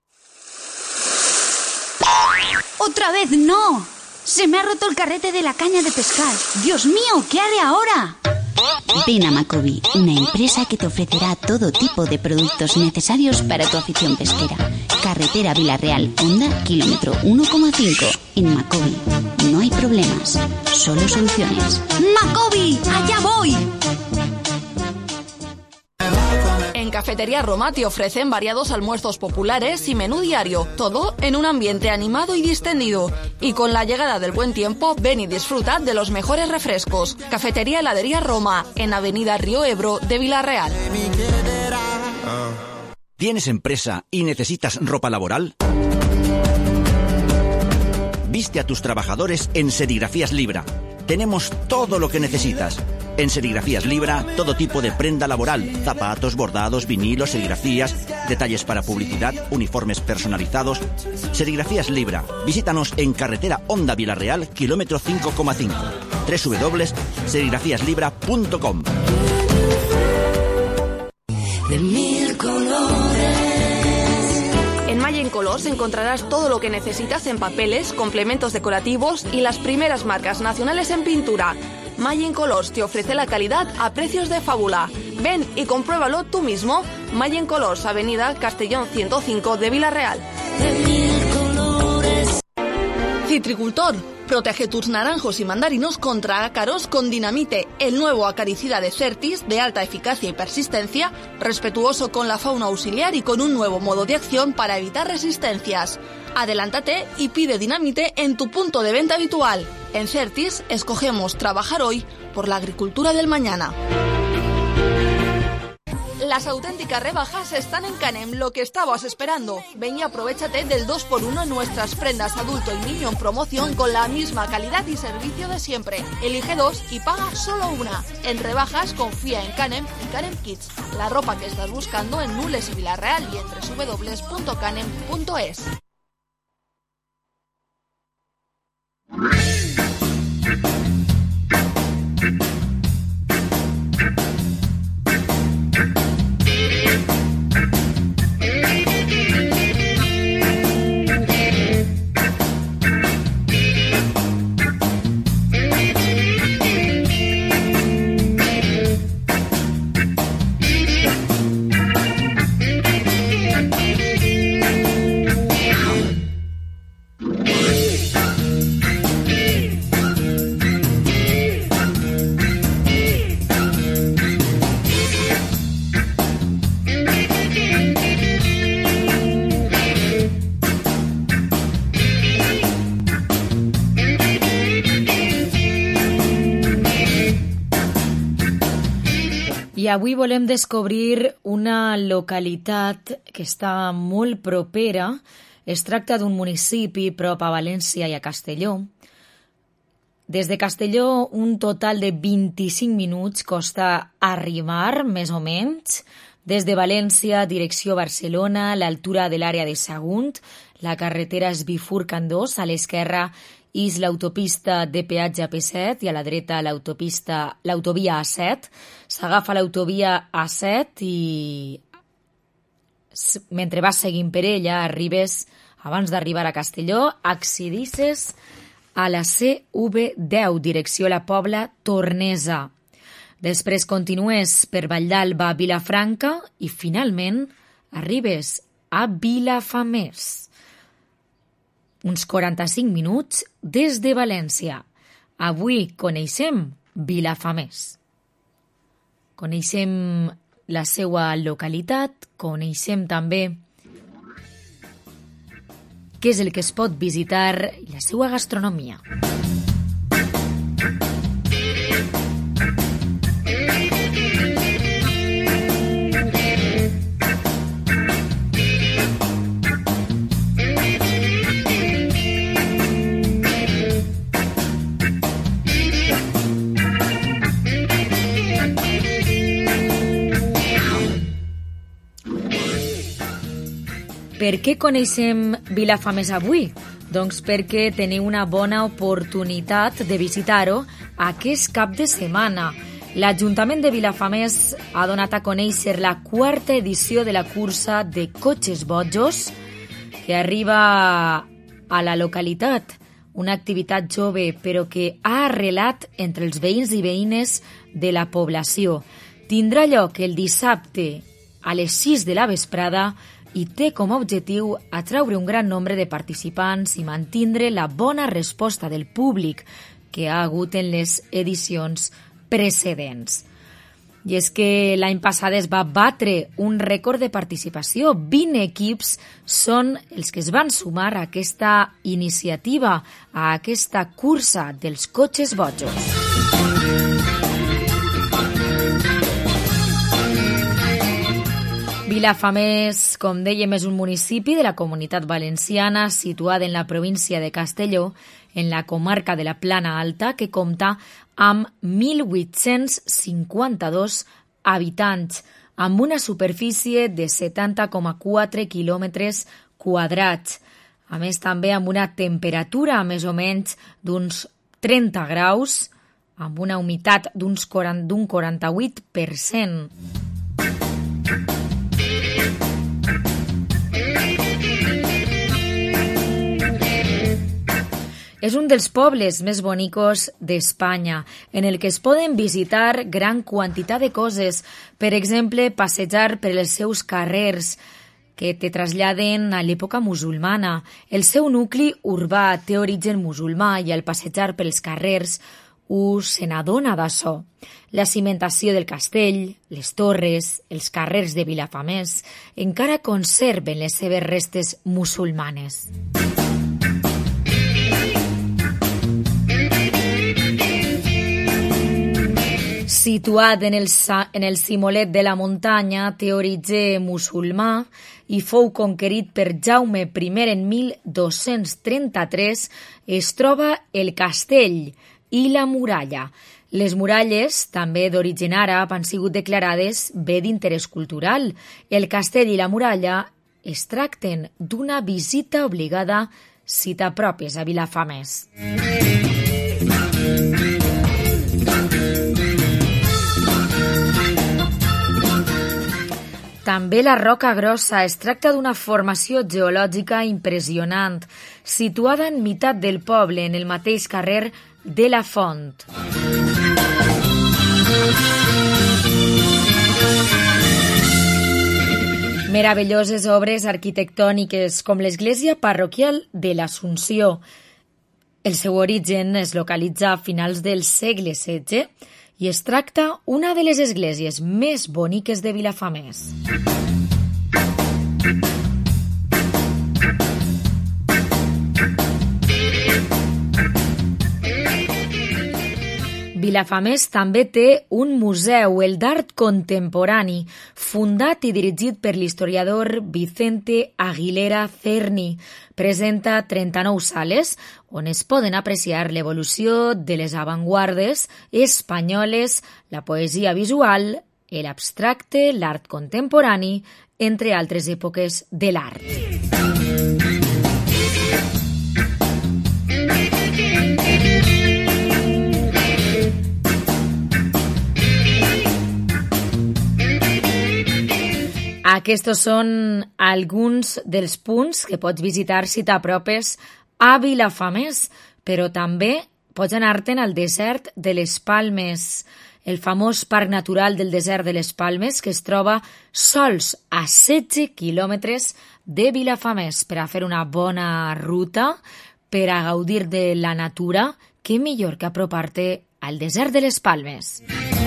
¡Otra vez no! Se me ha roto el carrete de la caña de pescar. ¡Dios mío! ¿Qué haré ahora? Ven a Macobi, una empresa que te ofrecerá todo tipo de productos necesarios para tu afición pesquera. Carretera Vila-real, Honda, kilómetro 1,5. En Macobi no hay problemas, solo soluciones. ¡Macobi! ¡Allá voy! En Cafetería Roma te ofrecen variados almuerzos populares y menú diario, todo en un ambiente animado y distendido. Y con la llegada del buen tiempo, ven y disfruta de los mejores refrescos. Cafetería Heladería Roma, en Avenida Río Ebro de Vila-real. ¿Tienes empresa y necesitas ropa laboral? Viste a tus trabajadores en Serigrafías Libra. Tenemos todo lo que necesitas. En Serigrafías Libra, todo tipo de prenda laboral, zapatos, bordados, vinilos, serigrafías, detalles para publicidad, uniformes personalizados. Serigrafías Libra. Visítanos en carretera Honda Vila-real, kilómetro 5,5. www.serigrafíaslibra.com. De mil colores. En Mayen Colors encontrarás todo lo que necesitas en papeles, complementos decorativos y las primeras marcas nacionales en pintura. Mayen Colors te ofrece la calidad a precios de fábula. Ven y compruébalo tú mismo. Mayen Colors, Avenida Castellón 105 de Vila-real. Citricultor, protege tus naranjos y mandarinos contra ácaros con Dinamite, el nuevo acaricida de Certis de alta eficacia y persistencia, respetuoso con la fauna auxiliar y con un nuevo modo de acción para evitar resistencias. Adelántate y pide Dinamite en tu punto de venta habitual. En Certis escogemos trabajar hoy por la agricultura del mañana. Las auténticas rebajas están en Canem, lo que estabas esperando. Ven y aprovéchate del 2x1 en nuestras prendas adulto y niño en promoción con la misma calidad y servicio de siempre. Elige 2 y paga solo una. En rebajas confía en Canem y Canem Kids. La ropa que estás buscando en Nules y Vila-real y en www.canem.es. I avui volem descobrir una localitat que està molt propera. Es tracta d'un municipi prop a València i a Castelló. Des de Castelló, un total de 25 minuts costa arribar, més o menys. Des de València, direcció Barcelona, l'altura de l'àrea de Sagunt, la carretera es bifurca en dos, a l'esquerra és l'autopista de peatge P7 i a la dreta l'autovia A7. S'agafa l'autovia A7 i mentre vas seguint per ella arribes, abans d'arribar a Castelló, accedisses a la CV10, direcció la Pobla Tornesa. Després continues per Valldalba a Vilafranca i finalment arribes a Vilafamés. Uns 45 minuts des de València. Avui coneixem Vilafamés. Coneixem la seva localitat, coneixem també què és el que es pot visitar i la seva gastronomia. Per què coneixem Vilafamés avui? Doncs perquè teniu una bona oportunitat de visitar-ho aquest cap de setmana. L'Ajuntament de Vilafamés ha donat a conèixer la 4ª edició de la cursa de cotxes bojos que arriba a la localitat. Una activitat jove, però que ha arrelat entre els veïns i veïnes de la població. Tindrà lloc el dissabte a les 6 de la vesprada i té com a objectiu atraure un gran nombre de participants i mantindre la bona resposta del públic que ha hagut en les edicions precedents. I és que l'any passat es va batre un rècord de participació. 20 equips són els que es van sumar a aquesta iniciativa, a aquesta cursa dels cotxes bojos. Vilafamés, com dèiem, és un municipi de la Comunitat Valenciana situada en la província de Castelló, en la comarca de la Plana Alta, que compta amb 1.852 habitants, amb una superfície de 70,4 quilòmetres quadrats. A més, també amb una temperatura més o menys d'uns 30 graus, amb una humitat d'un 48%. És un dels pobles més bonicos d'Espanya, en el que es poden visitar gran quantitat de coses. Per exemple, passejar per els seus carrers, que te traslladen a l'època musulmana. El seu nucli urbà té origen musulmà i al passejar pels carrers se n'adona d'això. La cimentació del castell, les torres, els carrers de Vilafamés encara conserven les seves restes musulmanes. Situat en el cimolet de la muntanya, té origen musulmà i fou conquerit per Jaume I en 1233, es troba el castell i la muralla. Les muralles, també d'origen àrab, han sigut declarades bé d'interès cultural. El castell i la muralla es tracten d'una visita obligada si t'apropes a Vilafamés. També la Roca Grossa. Es tracta d'una formació geològica impressionant, situada en meitat del poble, en el mateix carrer de la Font. Meravelloses obres arquitectòniques, com l'església parroquial de l'Assumpció. El seu origen es localitza a finals del segle XVI i es tracta una de les esglésies més boniques de Vilafamés. Vilafamés també té un museu, el d'art contemporani, fundat i dirigit per l'historiador Vicente Aguilera Cerny. Presenta 39 sales on es poden apreciar l'evolució de les avantguardes espanyoles, la poesia visual, l'abstracte, l'art contemporani, entre altres èpoques de l'art. Aquests són alguns dels punts que pots visitar si t'apropes a Vilafamés, però també pots anar-te'n al desert de les Palmes, el famós parc natural del desert de les Palmes, que es troba sols a 16 quilòmetres de Vilafamés. Per a fer una bona ruta, per a gaudir de la natura, què millor que apropar-te al desert de les Palmes.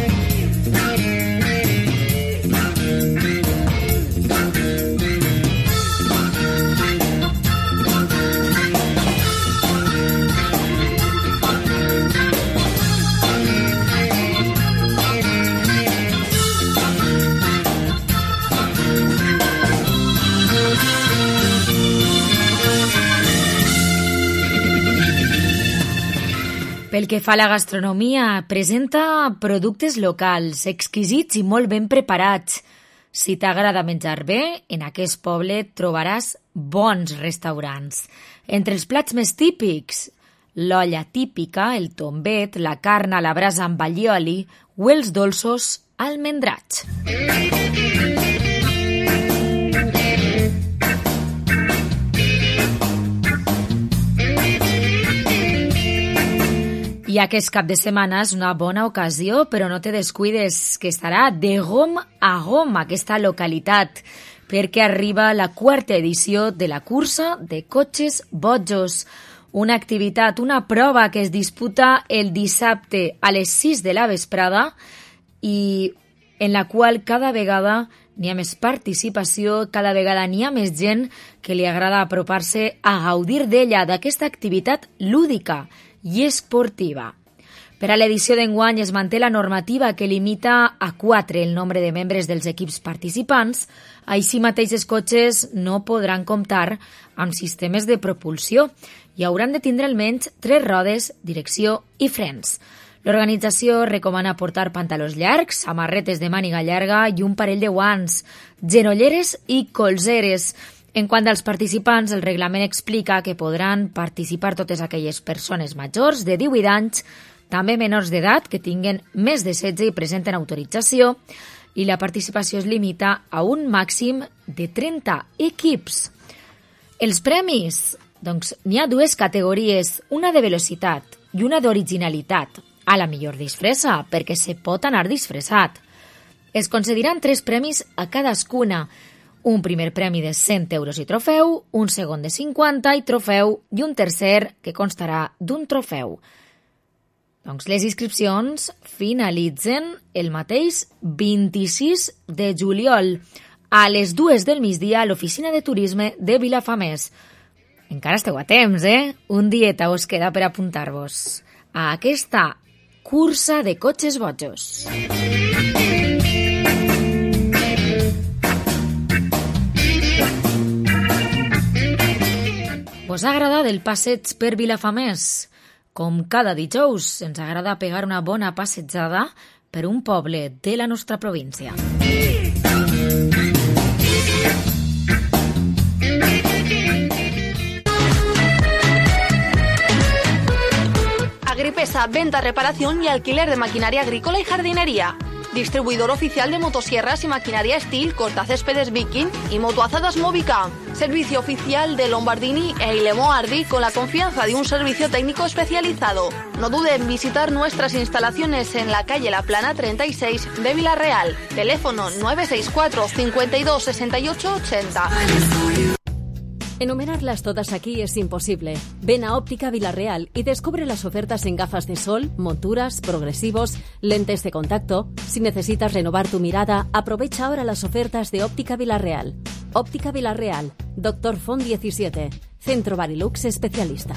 Pel que fa a la gastronomia, presenta productes locals, exquisits i molt ben preparats. Si t'agrada menjar bé, en aquest poble trobaràs bons restaurants. Entre els plats més típics, l'olla típica, el tombet, la carn a la brasa amb allioli o els dolços almendrats. I aquest cap de setmana és una bona ocasió, però no te descuides que estarà de gom a gom aquesta localitat, perquè arriba la 4ª edició de la cursa de cotxes bojos, una activitat, una prova que es disputa el dissabte a les 6 de la vesprada i en la qual cada vegada n'hi ha més participació, cada vegada n'hi ha més gent que li agrada apropar-se a gaudir d'ella, d'aquesta activitat lúdica i esportiva. Per a l'edició d'enguany es manté la normativa que limita a 4 el nombre de membres dels equips participants. Així mateix els cotxes no podran comptar amb sistemes de propulsió i hauran de tindre almenys 3 rodes, direcció i frens. L'organització recomana portar pantalons llargs, samarretes de màniga llarga i un parell de guants, genolleres i colzeres. En quant als participants, el reglament explica que podran participar totes aquelles persones majors de 18 anys, també menors d'edat que tinguen més de 16 i presenten autorització, i la participació es limita a un màxim de 30 equips. Els premis? Doncs n'hi ha 2 categories, una de velocitat i una d'originalitat, a la millor disfressa, perquè se pot anar disfressat. Es concediran 3 premis a cadascuna, un primer premi de 100 euros i trofeu, un segon de 50 i trofeu i un tercer que constarà d'un trofeu. Doncs les inscripcions finalitzen el mateix 26 de juliol a les 2 del migdia a l'oficina de turisme de Vilafamés. Encara esteu a temps, Un dieta us queda per apuntar-vos a aquesta cursa de cotxes bojos. Vos ha agradat el passeig per Vilafamés? Com cada dijous, ens agrada pegar una bona passejada per un poble de la nostra província. Agripesa, venta, reparación y alquiler de maquinaria agrícola y jardinería. Distribuidor oficial de motosierras y maquinaria Steel, cortacéspedes Viking y motoazadas Movica. Servicio oficial de Lombardini e Ilemo Ardi con la confianza de un servicio técnico especializado. No dude en visitar nuestras instalaciones en la calle La Plana 36 de Villarreal. Teléfono 964 52 68 80. Enumerarlas todas aquí es imposible. Ven a Óptica Villarreal y descubre las ofertas en gafas de sol, monturas, progresivos, lentes de contacto. Si necesitas renovar tu mirada, aprovecha ahora las ofertas de Óptica Villarreal. Óptica Villarreal, Dr. Font 17, Centro Barilux Especialista.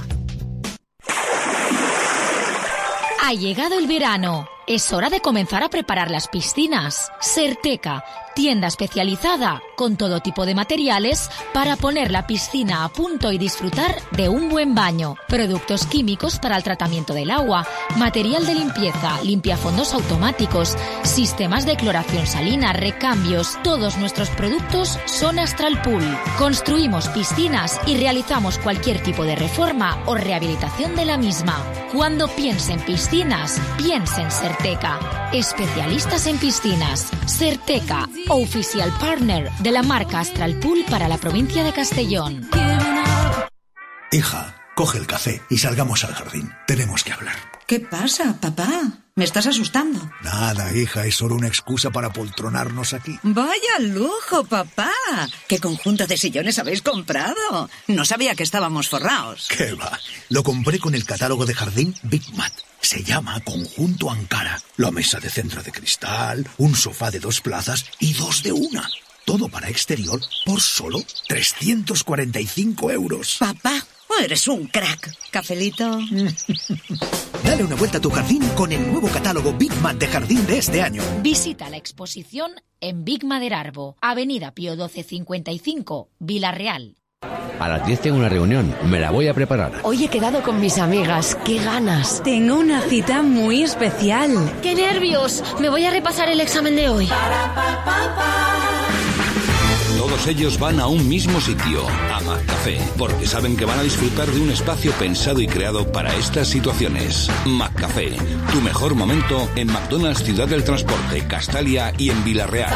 Ha llegado el verano. Es hora de comenzar a preparar las piscinas. Certeca, tienda especializada con todo tipo de materiales para poner la piscina a punto y disfrutar de un buen baño. Productos químicos para el tratamiento del agua, material de limpieza, limpiafondos automáticos, sistemas de cloración salina, recambios. Todos nuestros productos son Astral Pool. Construimos piscinas y realizamos cualquier tipo de reforma o rehabilitación de la misma. Cuando piense en piscinas, piense en Certeca. Especialistas en piscinas. Certeca, oficial partner de la marca Astral Pool para la provincia de Castellón. Hija, coge el café y salgamos al jardín. Tenemos que hablar. ¿Qué pasa, papá? Me estás asustando. Nada, hija, es solo una excusa para poltronarnos aquí. ¡Vaya lujo, papá! ¿Qué conjunto de sillones habéis comprado? No sabía que estábamos forrados. ¿Qué va? Lo compré con el catálogo de jardín Big Mat. Se llama Conjunto Ankara. La mesa de centro de cristal, un sofá de 2 plazas y 2 de 1. Todo para exterior por solo 345 euros. Papá, eres un crack. ¿Cafelito? Dale una vuelta a tu jardín con el nuevo catálogo Big Mat de jardín de este año. Visita la exposición en Big Maderarbo, Avenida Pío 1255, Villarreal. A las 10 tengo una reunión, me la voy a preparar. Hoy he quedado con mis amigas, qué ganas. Tengo una cita muy especial. ¡Qué nervios! Me voy a repasar el examen de hoy. Todo Todos ellos van a un mismo sitio, a McCafé, porque saben que van a disfrutar de un espacio pensado y creado para estas situaciones. McCafé, tu mejor momento en McDonald's Ciudad del Transporte, Castalia y en Vila-real.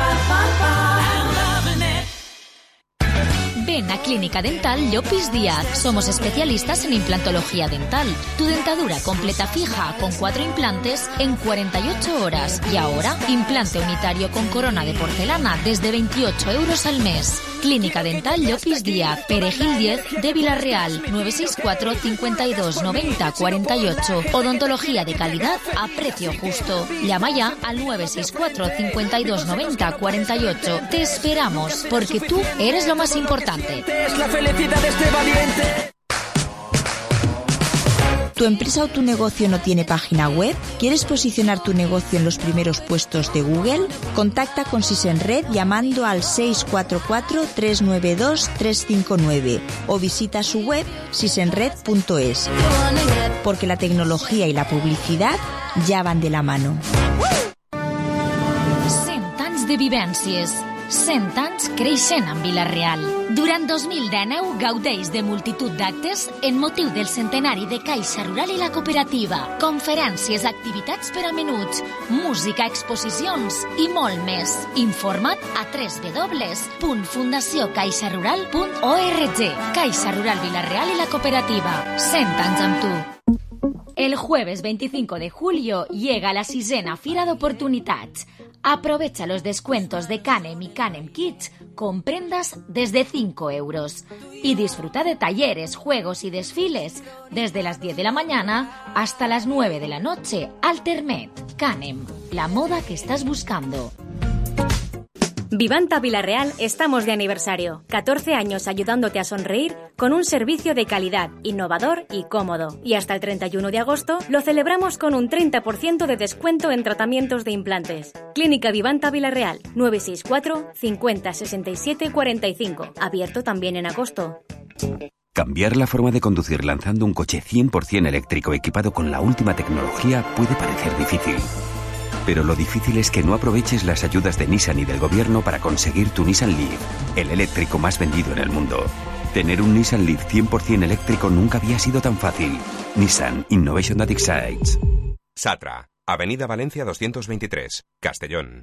Ven a Clínica Dental Llopis Díaz. Somos especialistas en implantología dental. Tu dentadura completa fija con 4 implantes en 48 horas. Y ahora, implante unitario con corona de porcelana desde 28 euros al mes. Clínica Dental Llopis Díaz, Perejil 10 de Vila-real, 964 52 90 48. Odontología de calidad a precio justo. Llama ya al 964 52 90 48. Te esperamos, porque tú eres lo más importante. Es la felicidad de este valiente. ¿Tu empresa o tu negocio no tiene página web? ¿Quieres posicionar tu negocio en los primeros puestos de Google? Contacta con Sisenred llamando al 644-392-359 o visita su web sisenred.es, porque la tecnología y la publicidad ya van de la mano. 100 anys de vivències. 100 anys creixent en Vila-real. Durant 2019 gaudeix de multitud d'actes en motiu del centenari de Caixa Rural i la Cooperativa. Conferències, activitats per a menuts, música, exposicions i molt més. Informa't a www.fundaciocaixarural.org. Caixa Rural Vila-real i la Cooperativa. 100 anys amb tu. El jueves 25 de julio llega la 6ª Fira d'Oportunitats. Aprovecha los descuentos de Canem y Canem Kids con prendas desde 5 euros. Y disfruta de talleres, juegos y desfiles desde las 10 de la mañana hasta las 9 de la noche. Altermet. Canem, la moda que estás buscando. Vivanta Vila-real estamos de aniversario. 14 años ayudándote a sonreír con un servicio de calidad, innovador y cómodo. Y hasta el 31 de agosto lo celebramos con un 30% de descuento en tratamientos de implantes. Clínica Vivanta Vila-real, 964 50 67 45. Abierto también en agosto. Cambiar la forma de conducir lanzando un coche 100% eléctrico equipado con la última tecnología puede parecer difícil. Pero lo difícil es que no aproveches las ayudas de Nissan y del gobierno para conseguir tu Nissan Leaf, el eléctrico más vendido en el mundo. Tener un Nissan Leaf 100% eléctrico nunca había sido tan fácil. Nissan Innovation That Excites. Satra, Avenida Valencia 223, Castellón.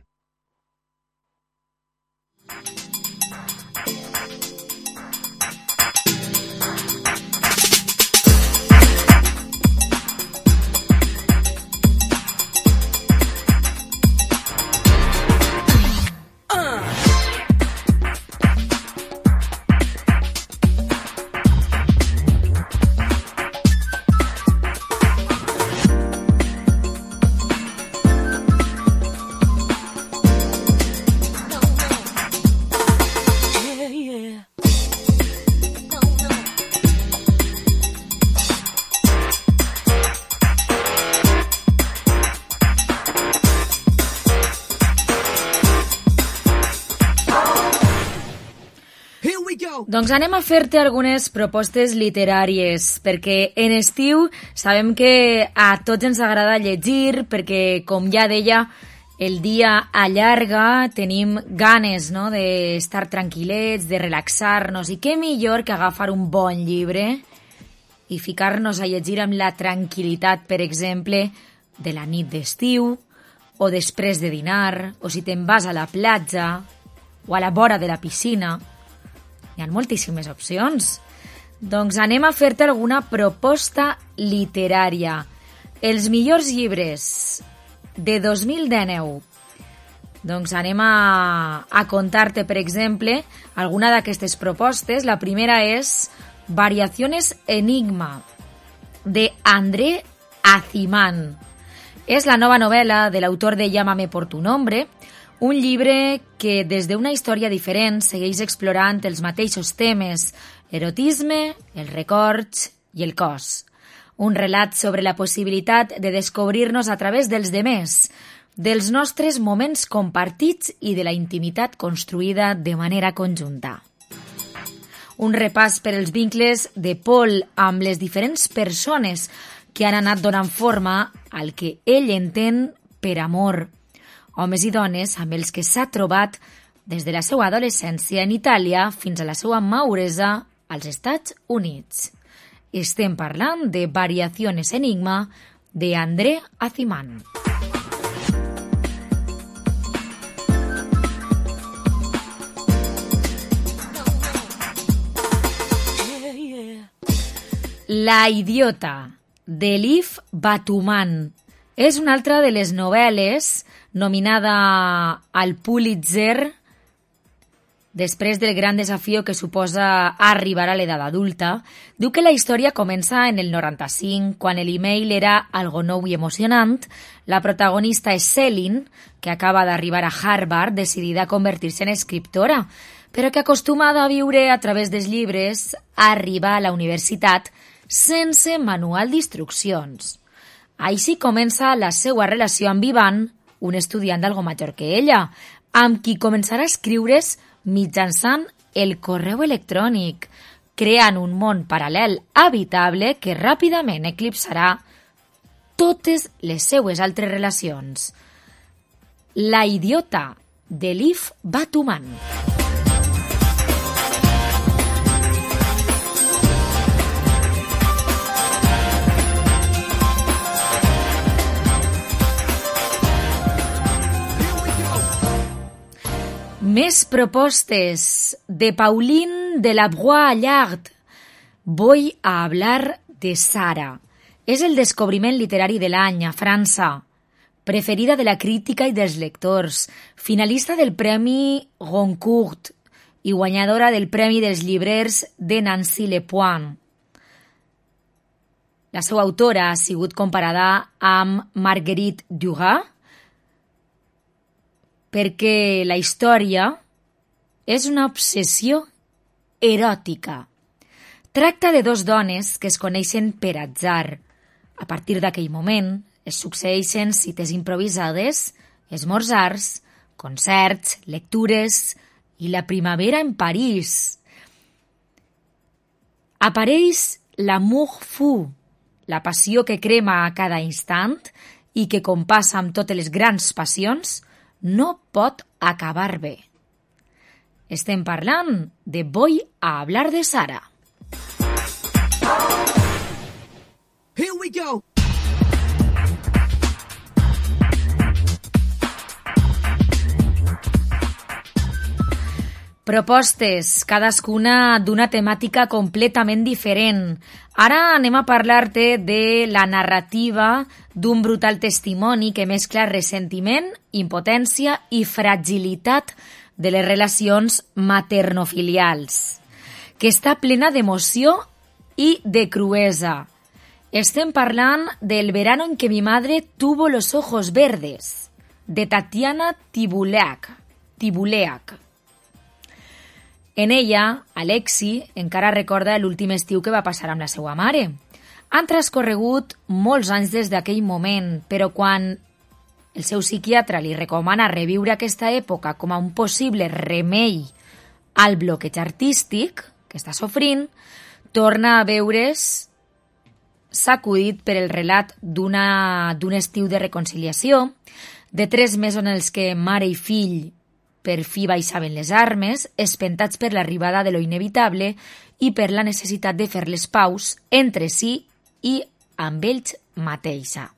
Doncs anem a fer-te algunes propostes literàries, perquè en estiu sabem que a tots ens agrada llegir, perquè, com ja deia, el dia allarga, tenim ganes, no?, d'estar tranquil·lets, de relaxar-nos, i què millor que agafar un bon llibre i ficar-nos a llegir amb la tranquil·litat, per exemple, de la nit d'estiu, o després de dinar, o si te'n vas a la platja, o a la vora de la piscina. Hi ha moltíssimes opcions. Doncs anem a fer-te alguna proposta literària. Els millors llibres de 2019. Doncs anem a contar-te, per exemple, alguna d'aquestes propostes. La primera és Variaciones Enigma, de André Azimán. És la nova novel·la de l'autor de Llámame por tu nombre, un llibre que des d'una història diferent segueix explorant els mateixos temes, l'erotisme, els records i el cos. Un relat sobre la possibilitat de descobrir-nos a través dels demés, dels nostres moments compartits i de la intimitat construïda de manera conjunta. Un repàs per els vincles de Paul amb les diferents persones que han anat donant forma al que ell entén per amor. Homes i dones amb els que s'ha trobat des de la seva adolescència en Itàlia fins a la seva maduresa als Estats Units. Estem parlant de Variaciones Enigma de André Azimán. La idiota, d'Elif Batuman. És una altra de les novel·les nominada al Pulitzer després del gran desafió que suposa arribar a l'edat adulta. Diu que la història comença en el 95, quan l'email era algo nou i emocionant. La protagonista és Celine, que acaba d'arribar a Harvard, decidida a convertir-se en escriptora, però que acostumada a viure a través dels llibres, arriba a la universitat sense manual d'instruccions. Així comença la seva relació amb Ivan, un estudiant d'algo major que ella, amb qui començarà a escriure's mitjançant el correu electrònic, creant un món paral·lel habitable que ràpidament eclipsarà totes les seues altres relacions. La idiota, d'Elif Batuman. Més propostes de Pauline Delavoye-Allard. Voy a hablar de Sara. És el descobriment literari de l'any a França. Preferida de la crítica i dels lectors. Finalista del Premi Goncourt i guanyadora del Premi dels Llibrers de Nancy Lepoint. La seva autora ha sigut comparada amb Marguerite Duras, perquè la història és una obsessió eròtica. Tracta de dos dones que es coneixen per atzar. A partir d'aquell moment es succeeixen cites improvisades, esmorzars, concerts, lectures i la primavera en París. Apareix l'amour fou, la passió que crema a cada instant i que, com passa amb totes les grans passions, no pot acabar bé. Estem parlant de Voy a hablar de Sara. Here we go. Propostes, cadascuna d'una temàtica completament diferent. Ara anem a parlar-te de la narrativa d'un brutal testimoni que mescla ressentiment, impotència i fragilitat de les relacions maternofilials, que està plena d'emoció i de cruesa. Estem parlant del verano en que mi madre tuvo los ojos verdes, de Tatiana Tibuleac. En ella, Alexi encara recorda l'últim estiu que va passar amb la seva mare. Han transcorregut molts anys des d'aquell moment, però quan el seu psiquiatre li recomana reviure aquesta època com a un possible remei al bloqueig artístic que està sofrint, torna a veure's sacudit per el relat d'un estiu de reconciliació, de 3 mesos en els que mare i fill per fi baixaven les armes, espentats per l'arribada de lo inevitable i per la necessitat de fer les paus entre si i amb ells mateixa.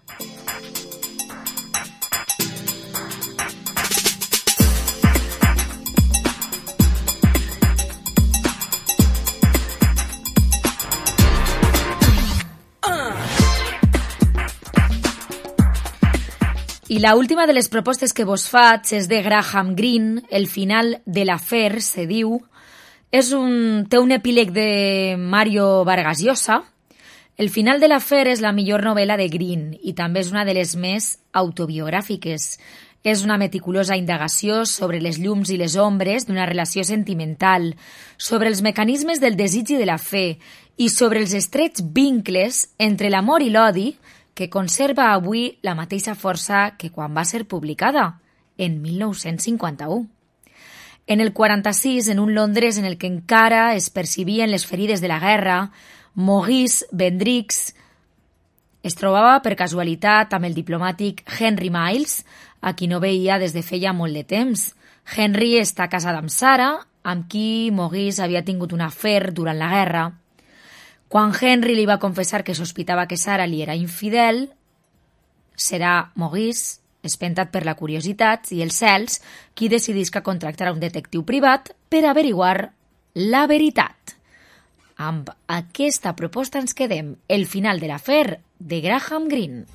I la última de les propostes que vos faig és de Graham Greene, El final de l'afer, se diu. Té un epíleg de Mario Vargas Llosa. El final de l'afer és la millor novel·la de Greene i també és una de les més autobiogràfiques. És una meticulosa indagació sobre les llums i les ombres d'una relació sentimental, sobre els mecanismes del desig i de la fe i sobre els estrets vincles entre l'amor i l'odi que conserva avui la mateixa força que quan va ser publicada, en 1951. En el 46, en un Londres en el que encara es percibien les ferides de la guerra, Maurice Bendrix es trobava per casualitat amb el diplomàtic Henry Miles, a qui no veia des de feia molt de temps. Henry està casat amb Sarah, amb qui Maurice havia tingut un afer durant la guerra. Quan Henry li va confessar que sospitava que Sarah li era infidel, serà Maurice, espentat per la curiositat i els cels, qui decidís que contractarà un detectiu privat per averiguar la veritat. Amb aquesta proposta ens quedem, el final de l'afer de Graham Greene.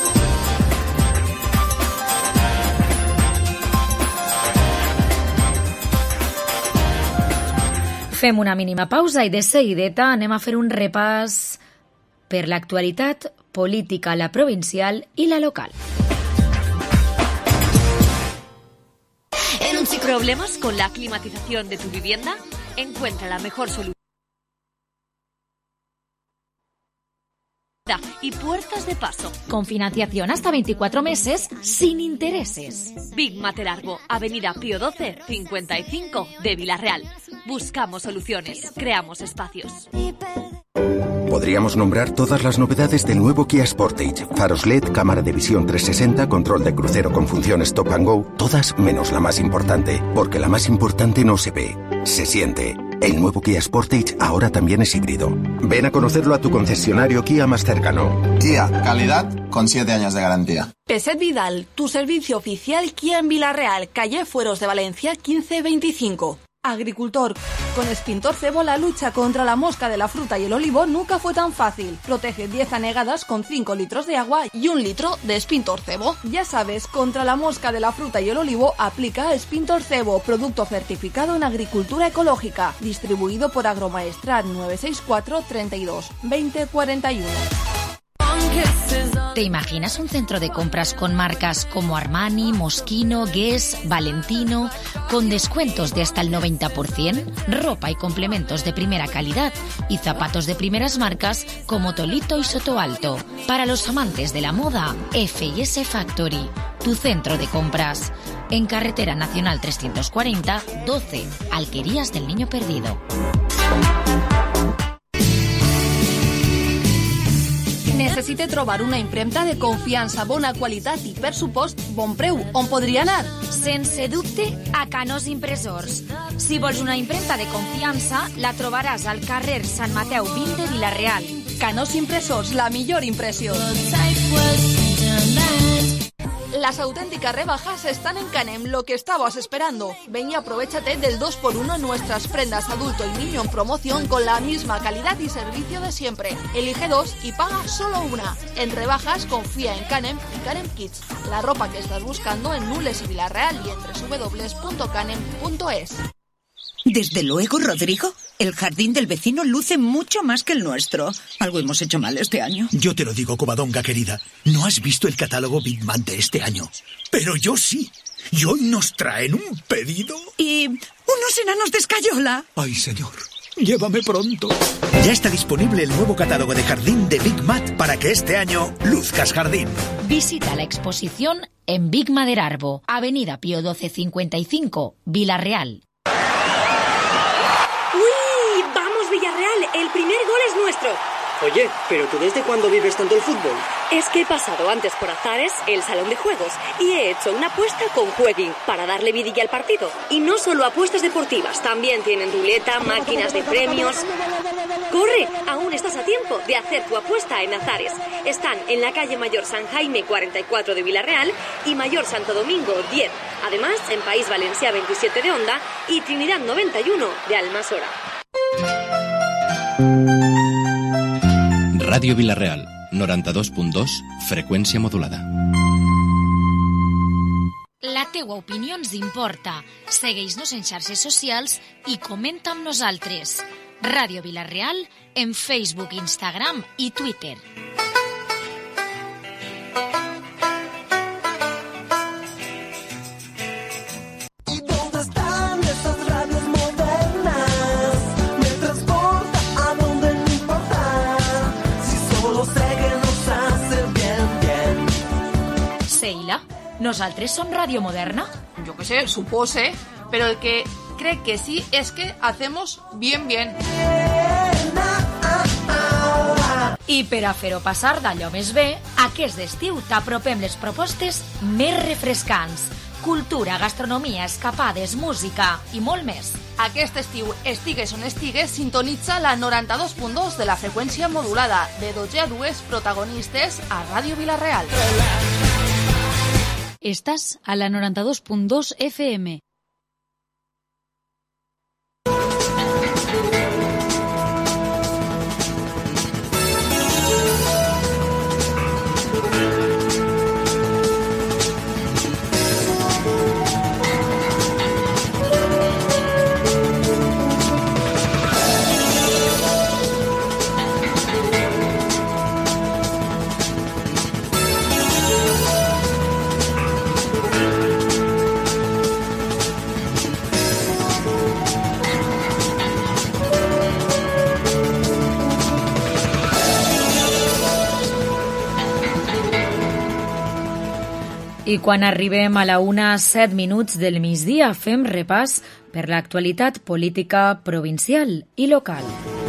Fem una mínima pausa i de seguideta anem a fer un repàs per l'actualitat política, la provincial i la local. ¿Problemas con la climatización de tu vivienda? Encuentra la mejor solución. Y puertas de paso. Con financiación hasta 24 meses sin intereses. Big Mater Arbo, Avenida Pío XII, 55 de Villarreal. Buscamos soluciones, creamos espacios. Podríamos nombrar todas las novedades del nuevo Kia Sportage. Faros LED, cámara de visión 360, control de crucero con funciones Stop and Go. Todas menos la más importante, porque la más importante no se ve, se siente. El nuevo Kia Sportage ahora también es híbrido. Ven a conocerlo a tu concesionario Kia más cercano. Kia, calidad con 7 años de garantía. Peset Vidal, tu servicio oficial Kia en Villarreal, calle Fueros de Valencia 1525. Agricultor, con Spintor Cebo la lucha contra la mosca de la fruta y el olivo nunca fue tan fácil. Protege 10 anegadas con 5 litros de agua y 1 litro de Spintor Cebo. Ya sabes, contra la mosca de la fruta y el olivo aplica Spintor Cebo, producto certificado en agricultura ecológica, distribuido por Agromaestrat 964 32 20 41. ¿Te imaginas un centro de compras con marcas como Armani, Moschino, Guess, Valentino, con descuentos de hasta el 90%, ropa y complementos de primera calidad y zapatos de primeras marcas como Tolito y Soto Alto? Para los amantes de la moda, F&S Factory, tu centro de compras. En Carretera Nacional 340, 12, Alquerías del Niño Perdido. Necessite trobar una impremta de confiança, bona qualitat i, per supost, bon preu. On podria anar? Sense dubte, a Canós Impressors. Si vols una impremta de confiança, la trobaràs al carrer Sant Mateu 20 de Vila-real. Canós Impressors, la millor impressió. Las auténticas rebajas están en Canem, lo que estabas esperando. Ven y aprovéchate del 2x1 en nuestras prendas adulto y niño en promoción con la misma calidad y servicio de siempre. Elige 2 y paga solo una. En rebajas confía en Canem y Canem Kids. La ropa que estás buscando en Nules y Villarreal y en www.canem.es. Desde luego, Rodrigo, el jardín del vecino luce mucho más que el nuestro. Algo hemos hecho mal este año. Yo te lo digo, Covadonga querida. No has visto el catálogo Big Man de este año. Pero yo sí. Y hoy nos traen un pedido. Y unos enanos de escayola. Ay, señor. Llévame pronto. Ya está disponible el nuevo catálogo de jardín de Big Mat para que este año luzcas jardín. Visita la exposición en Big Mater Arbo, Avenida Pío XII 55, Villarreal. ¡Uy! ¡Vamos, Villarreal! El primer gol es nuestro. Oye, ¿pero tú desde cuándo vives tanto el fútbol? Es que he pasado antes por Azares, el salón de juegos, y he hecho una apuesta con Jueguin para darle vidilla al partido. Y no solo apuestas deportivas, también tienen ruleta, máquinas de premios. ¡Corre! Aún estás a tiempo de hacer tu apuesta en Azares. Están en la calle Mayor San Jaime 44 de Villarreal y Mayor Santo Domingo 10. Además, en País Valencià 27 de Onda y Trinidad 91 de Almasora. Ràdio Villarreal, 92.2, freqüència modulada. La teua opinió ens importa. Segueix-nos en xarxes socials i comenta amb nosaltres. Ràdio Villarreal en Facebook, Instagram i Twitter. ¿Nosaltres som Radio Moderna? Yo qué sé, supose, pero el que cree que sí es que hacemos bien. I per a fer-ho passar d'allò més bé, aquest estiu t'apropem les propostes més refrescants. cultura, gastronomia, escapades, música i molt més. Aquest estiu, estigues on estigues, sintonitza la 92.2 de la freqüència modulada, de 12 a 2 protagonistes a Ràdio Vila-real. Estás a la 92.2 FM. I quan arribem a la 1:07 del migdia, fem repàs per l'actualitat política provincial i local.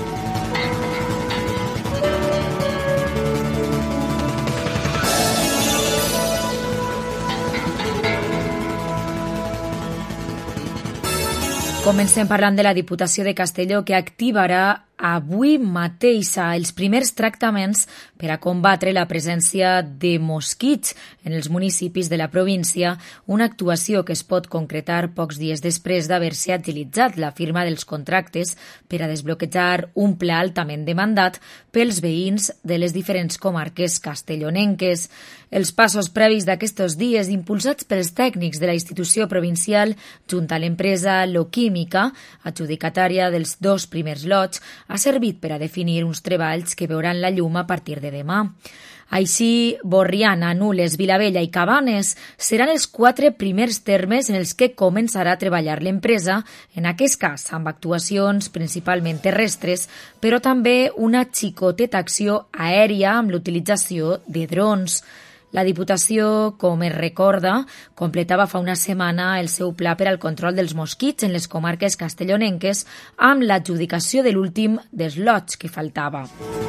Comencem parlant de la Diputació de Castelló, que activarà avui mateix els primers tractaments per a combatre la presència de mosquits en els municipis de la província, una actuació que es pot concretar pocs dies després d'haver-se agilitzat la firma dels contractes per a desbloquejar un pla altament demandat pels veïns de les diferents comarques castellonenques. Els passos previs d'aquests dies, impulsats pels tècnics de la institució provincial junt a l'empresa Loquímica, adjudicatària dels 2 primers lots, ha servit per a definir uns treballs que veuran la llum a partir de demà. Així, Borriana, Nules, Vilavella i Cabanes seran els 4 primers termes en els que començarà a treballar l'empresa, en aquest cas amb actuacions principalment terrestres, però també una xicoteta acció aèria amb l'utilització de drons. La Diputació, com es recorda, completava fa una setmana el seu pla per al control dels mosquits en les comarques castellonenques amb l'adjudicació de l'últim dels lots que faltava.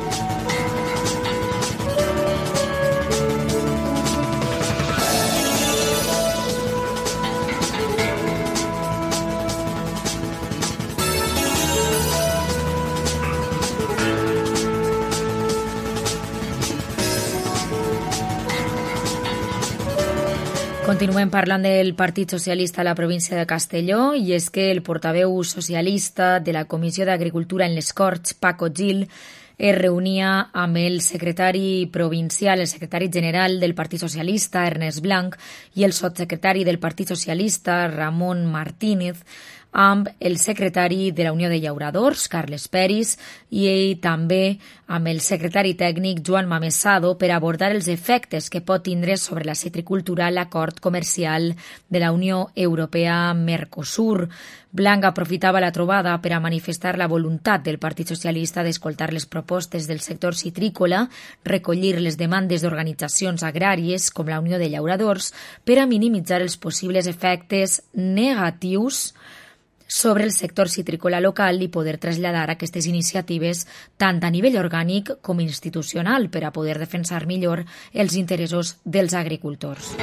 Continuem parlant del Partit Socialista a la província de Castelló, i és que el portaveu socialista de la Comissió d'Agricultura en les Corts, Paco Gil, es reunia amb el secretari provincial, el secretari general del Partit Socialista, Ernest Blanc, i el sotssecretari del Partit Socialista, Ramon Martínez, amb el secretari de la Unió de Llauradors, Carles Peris, i ell també amb el secretari tècnic, Joan Mamesado, per abordar els efectes que pot tindre sobre la citricultura l'acord comercial de la Unió Europea-Mercosur. Blanc aprofitava la trobada per a manifestar la voluntat del Partit Socialista d'escoltar les propostes del sector citrícola, recollir les demandes d'organitzacions agràries com la Unió de Llauradors per a minimitzar els possibles efectes negatius sobre el sector citrícola local i poder traslladar aquestes iniciatives tant a nivell orgànic com institucional per a poder defensar millor els interessos dels agricultors.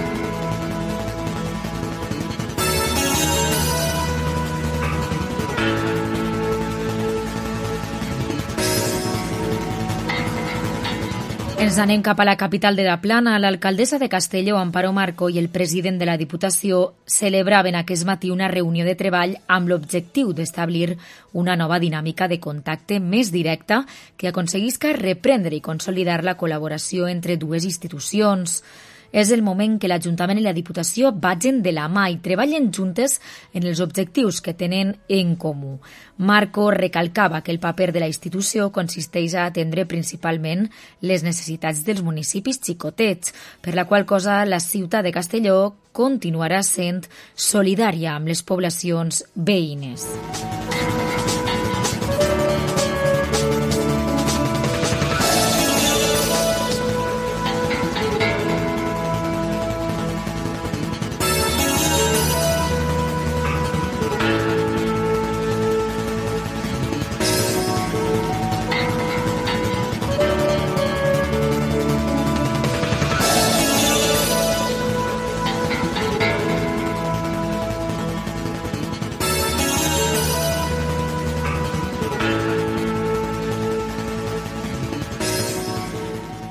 Ens anem cap a la capital de la Plana. L'alcaldessa de Castelló, Amparo Marco, i el president de la Diputació celebraven aquest matí una reunió de treball amb l'objectiu d'establir una nova dinàmica de contacte més directa que aconseguisca reprendre i consolidar la col·laboració entre dues institucions. És el moment que l'Ajuntament i la Diputació vagin de la mà i treballen juntes en els objectius que tenen en comú. Marco recalcava que el paper de la institució consisteix a atendre principalment les necessitats dels municipis xicotets, per la qual cosa la ciutat de Castelló continuarà sent solidària amb les poblacions veïnes.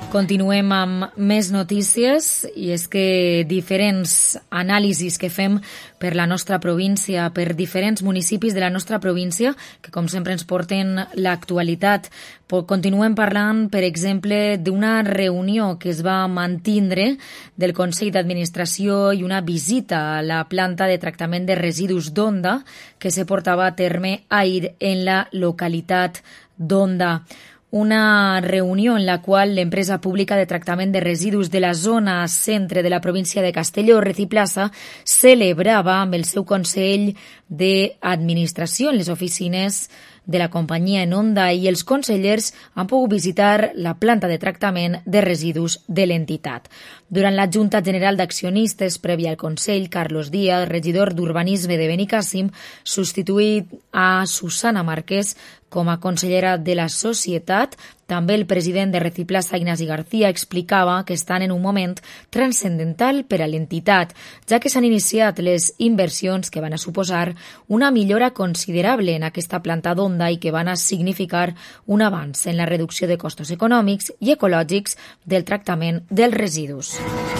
Continuem amb més notícies i és que diferents anàlisis que fem per la nostra província, per diferents municipis de la nostra província, que com sempre ens porten l'actualitat. Continuem parlant, per exemple, d'una reunió que es va mantindre del Consell d'Administració i una visita a la planta de tractament de residus d'Onda que se portava a terme ahir en la localitat d'Onda. Una reunió en la qual l'empresa pública de tractament de residus de la zona centre de la província de Castelló, Reciplaza, celebrava amb el seu Consell d'Administració en les oficines de la companyia en Onda i els consellers han pogut visitar la planta de tractament de residus de l'entitat. Durant la Junta General d'Accionistes prèvia al Consell, Carlos Díaz, regidor d'Urbanisme de Benicàssim, substituït a Susana Márquez com a consellera de la societat. També el president de Reciplaza, Ignasi García, explicava que estan en un moment transcendental per a l'entitat, ja que s'han iniciat les inversions que van a suposar una millora considerable en aquesta planta d'Onda i que van a significar un avanç en la reducció de costos econòmics i ecològics del tractament dels residus.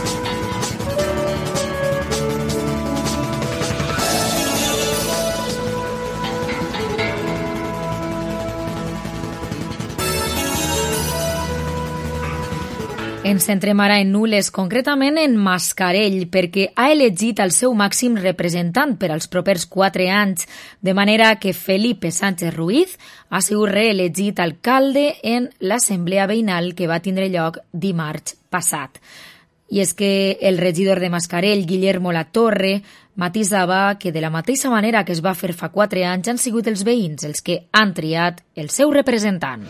Ens centrem ara en Nules, concretament en Mascarell, perquè ha elegit el seu màxim representant per als propers 4 anys, de manera que Felipe Sánchez Ruiz ha sigut reelegit alcalde en l'assemblea veïnal que va tindre lloc dimarts passat. I és que el regidor de Mascarell, Guillermo Latorre, matisava que de la mateixa manera que es va fer fa 4 anys han sigut els veïns els que han triat el seu representant.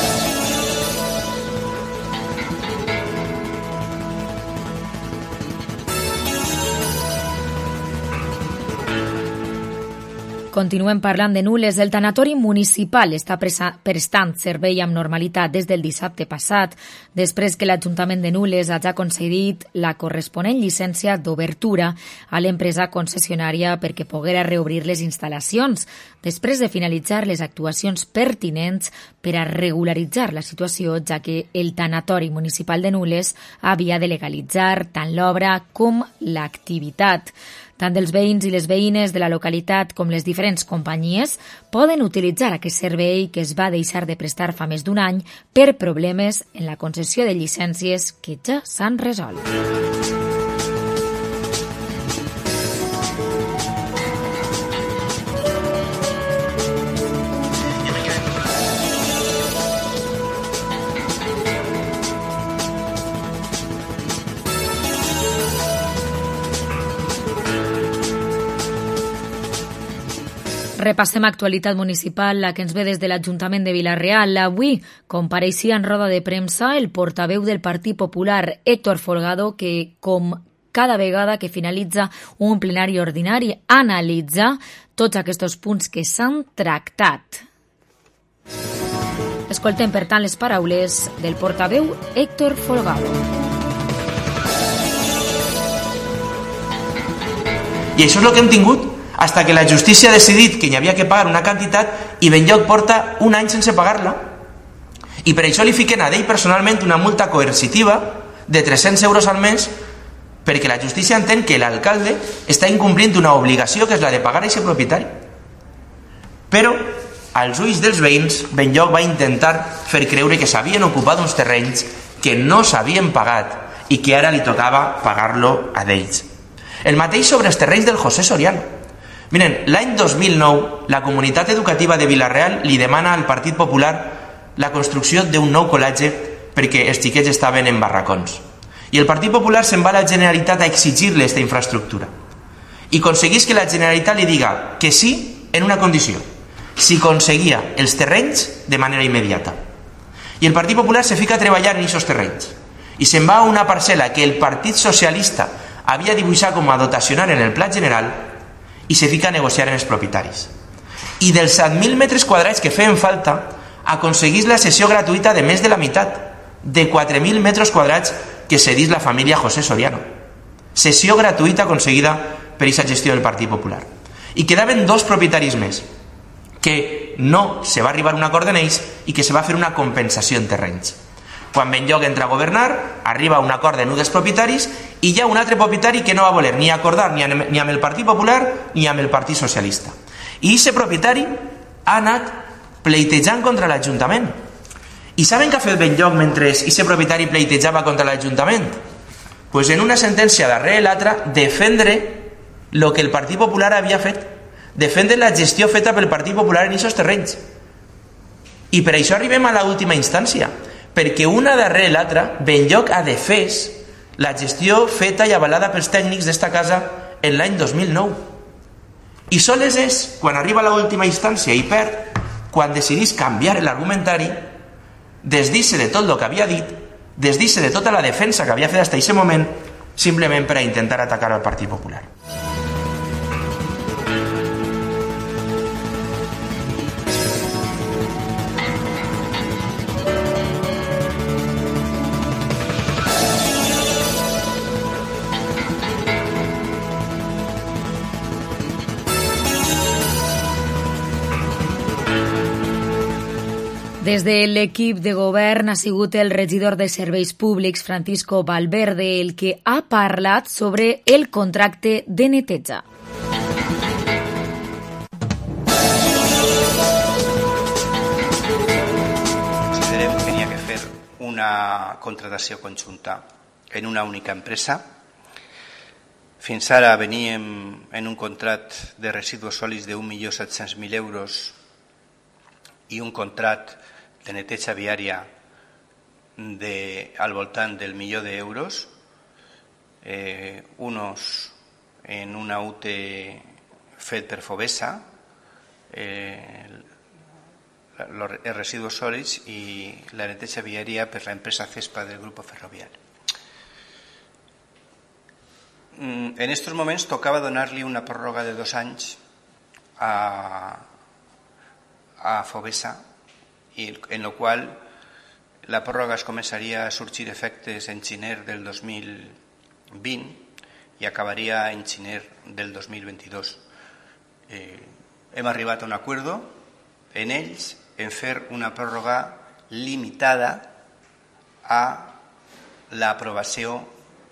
Continuem parlant de Nules. El tanatori municipal està prestant servei amb normalitat des del dissabte passat, després que l'Ajuntament de Nules hagi concedit la corresponent llicència d'obertura a l'empresa concessionària perquè poguera reobrir les instal·lacions, després de finalitzar les actuacions pertinents per a regularitzar la situació, ja que el tanatori municipal de Nules havia de legalitzar tant l'obra com l'activitat. Tant els veïns i les veïnes de la localitat com les diferents companyies poden utilitzar aquest servei que es va deixar de prestar fa més d'un any per problemes en la concessió de llicències que ja s'han resolt. Repassem actualitat municipal, la que ens ve des de l'Ajuntament de Vila-real. Avui compareixia en roda de premsa el portaveu del Partit Popular, Héctor Folgado, que, com cada vegada que finalitza un plenari ordinari, analitza tots aquests punts que s'han tractat. Escoltem, per tant, les paraules del portaveu Héctor Folgado. I això és el que hem tingut hasta que la justícia ha decidit que hi havia que pagar una quantitat i Benlloc porta un any sense pagar-la. I per això li fiquen a ell personalment una multa coercitiva de 300 euros al mes perquè la justícia entén que l'alcalde està incomplint una obligació que és la de pagar a aquest propietari. Però, als ulls dels veïns, Benlloc va intentar fer creure que s'havien ocupat uns terrenys que no s'havien pagat i que ara li tocava pagar-lo a ells. El mateix sobre els terrenys del José Soriano. Miren, l'any 2009 la comunitat educativa de Vila-real li demana al Partit Popular la construcció d'un nou col·legi perquè els xiquets estaven en barracons. I el Partit Popular se'n va a la Generalitat a exigir-li aquesta infraestructura. I aconseguís que la Generalitat li diga que sí en una condició, si aconseguia els terrenys de manera immediata. I el Partit Popular se fica a treballar en aquests terrenys. I se'n va a una parcel·la que el Partit Socialista havia dibuixat com a dotacional en el Pla General i se fica a negociar amb els propietaris. I dels 7.000 metres quadrats que feien falta, aconseguís la cessió gratuïta de més de la meitat, de 4.000 metres quadrats que cedís la família José Soriano. Cessió gratuïta aconseguida per aquesta gestió del Partit Popular. I quedaven 2 propietaris més, que no se va arribar a un acord en ells i que se va fer una compensació en terrenys. Quan Benlloc entra a governar, arriba un acord de nu dels propietaris i hi ha un altre propietari que no va voler ni acordar ni amb el Partit Popular ni amb el Partit Socialista. I aquest propietari ha anat pleitejant contra l'Ajuntament. I saben què ha fet Benlloc mentre aquest propietari pleitejava contra l'Ajuntament? Pues en una sentència darrere l'altra defendre el que el Partit Popular havia fet, defendre la gestió feta pel Partit Popular en aquests terrenys. I per això arribem a l'última instància, perquè una darrere l'altra Benlloc ha defès la gestió feta i avalada pels tècnics d'esta casa en l'any 2009. I sols és quan arriba a l'última instància i perd, quan decidís canviar l'argumentari, desdir-se de tot el que havia dit, desdir-se de tota la defensa que havia fet fins a aquest moment, simplement per a intentar atacar al Partit Popular. Des de l'equip de govern ha sigut el regidor de Serveis Públics, Francisco Valverde, el que ha parlat sobre el contracte de neteja. Considerem que n'hi ha que fer una contratació conjunta en una única empresa. Fins ara veníem en un contracte de residus sòlids de 1.700.000 euros i un contracte de neteja viària al voltant del €1.000.000, unos en una UTE fet per Fovesa, els residus sòlids, i la neteja viària per l'empresa CESPA del grup ferroviari. En aquests moments tocava donar-li una pròrroga de 2 anys a Fovesa, en la qual la pròrroga es començaria a sorgir efectes en gener del 2020 i acabaria en gener del 2022. Hem arribat a un acord en ells en fer una pròrroga limitada a l'aprovació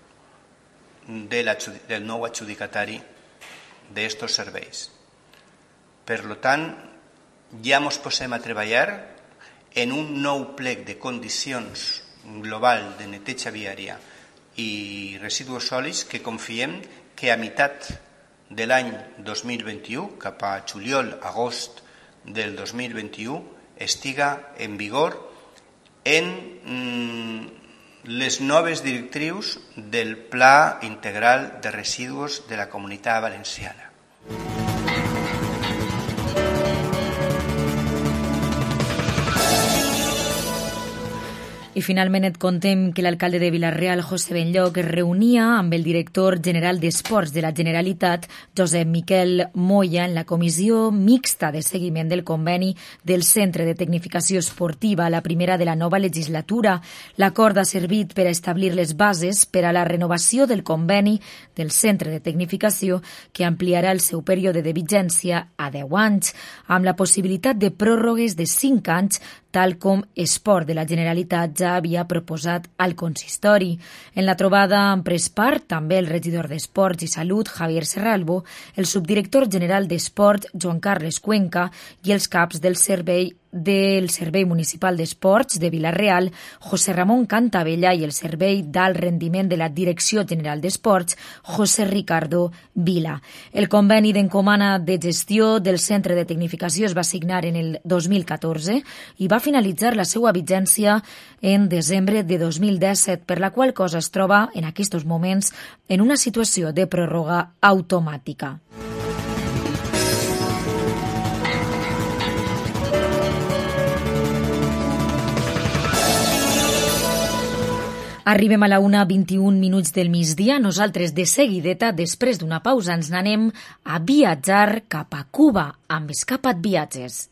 del nou adjudicatari d'estos serveis. Per tant, ja ens posem a treballar en un nou plec de condicions global de neteja viària i residus sòlids que confiem que a meitat de l'any 2021, cap a juliol-agost del 2021, estiga en vigor en les noves directrius del Pla Integral de Residus de la Comunitat Valenciana. I finalment et contem que l'alcalde de Vila-real, José Benlloc, es reunia amb el director general d'Esports de la Generalitat, Josep Miquel Moya, en la comissió mixta de seguiment del conveni del Centre de Tecnificació Esportiva, la primera de la nova legislatura. L'acord ha servit per a establir les bases per a la renovació del conveni del Centre de Tecnificació, que ampliarà el seu període de vigència a 10 anys, amb la possibilitat de pròrrogues de 5 anys, tal com Esport de la Generalitat ja havia proposat al consistori. En la trobada han pres part també el regidor d'Esports i Salut, Javier Serralbo, el subdirector general d'Esport, Joan Carles Cuenca, i els caps del Servei Municipal d'Esports de Vila-real, José Ramon Cantabella, i el Servei d'Alt Rendiment de la Direcció General d'Esports, José Ricardo Vila. El conveni d'encomana de gestió del Centre de Tecnificació es va signar en el 2014 i va finalitzar la seva vigència en desembre de 2017, per la qual cosa es troba en aquests moments en una situació de pròrroga automàtica. Arribem a la 1:21 del migdia. Nosaltres, de seguideta, després d'una pausa, ens n'anem a viatjar cap a Cuba amb Escapa't Viatges.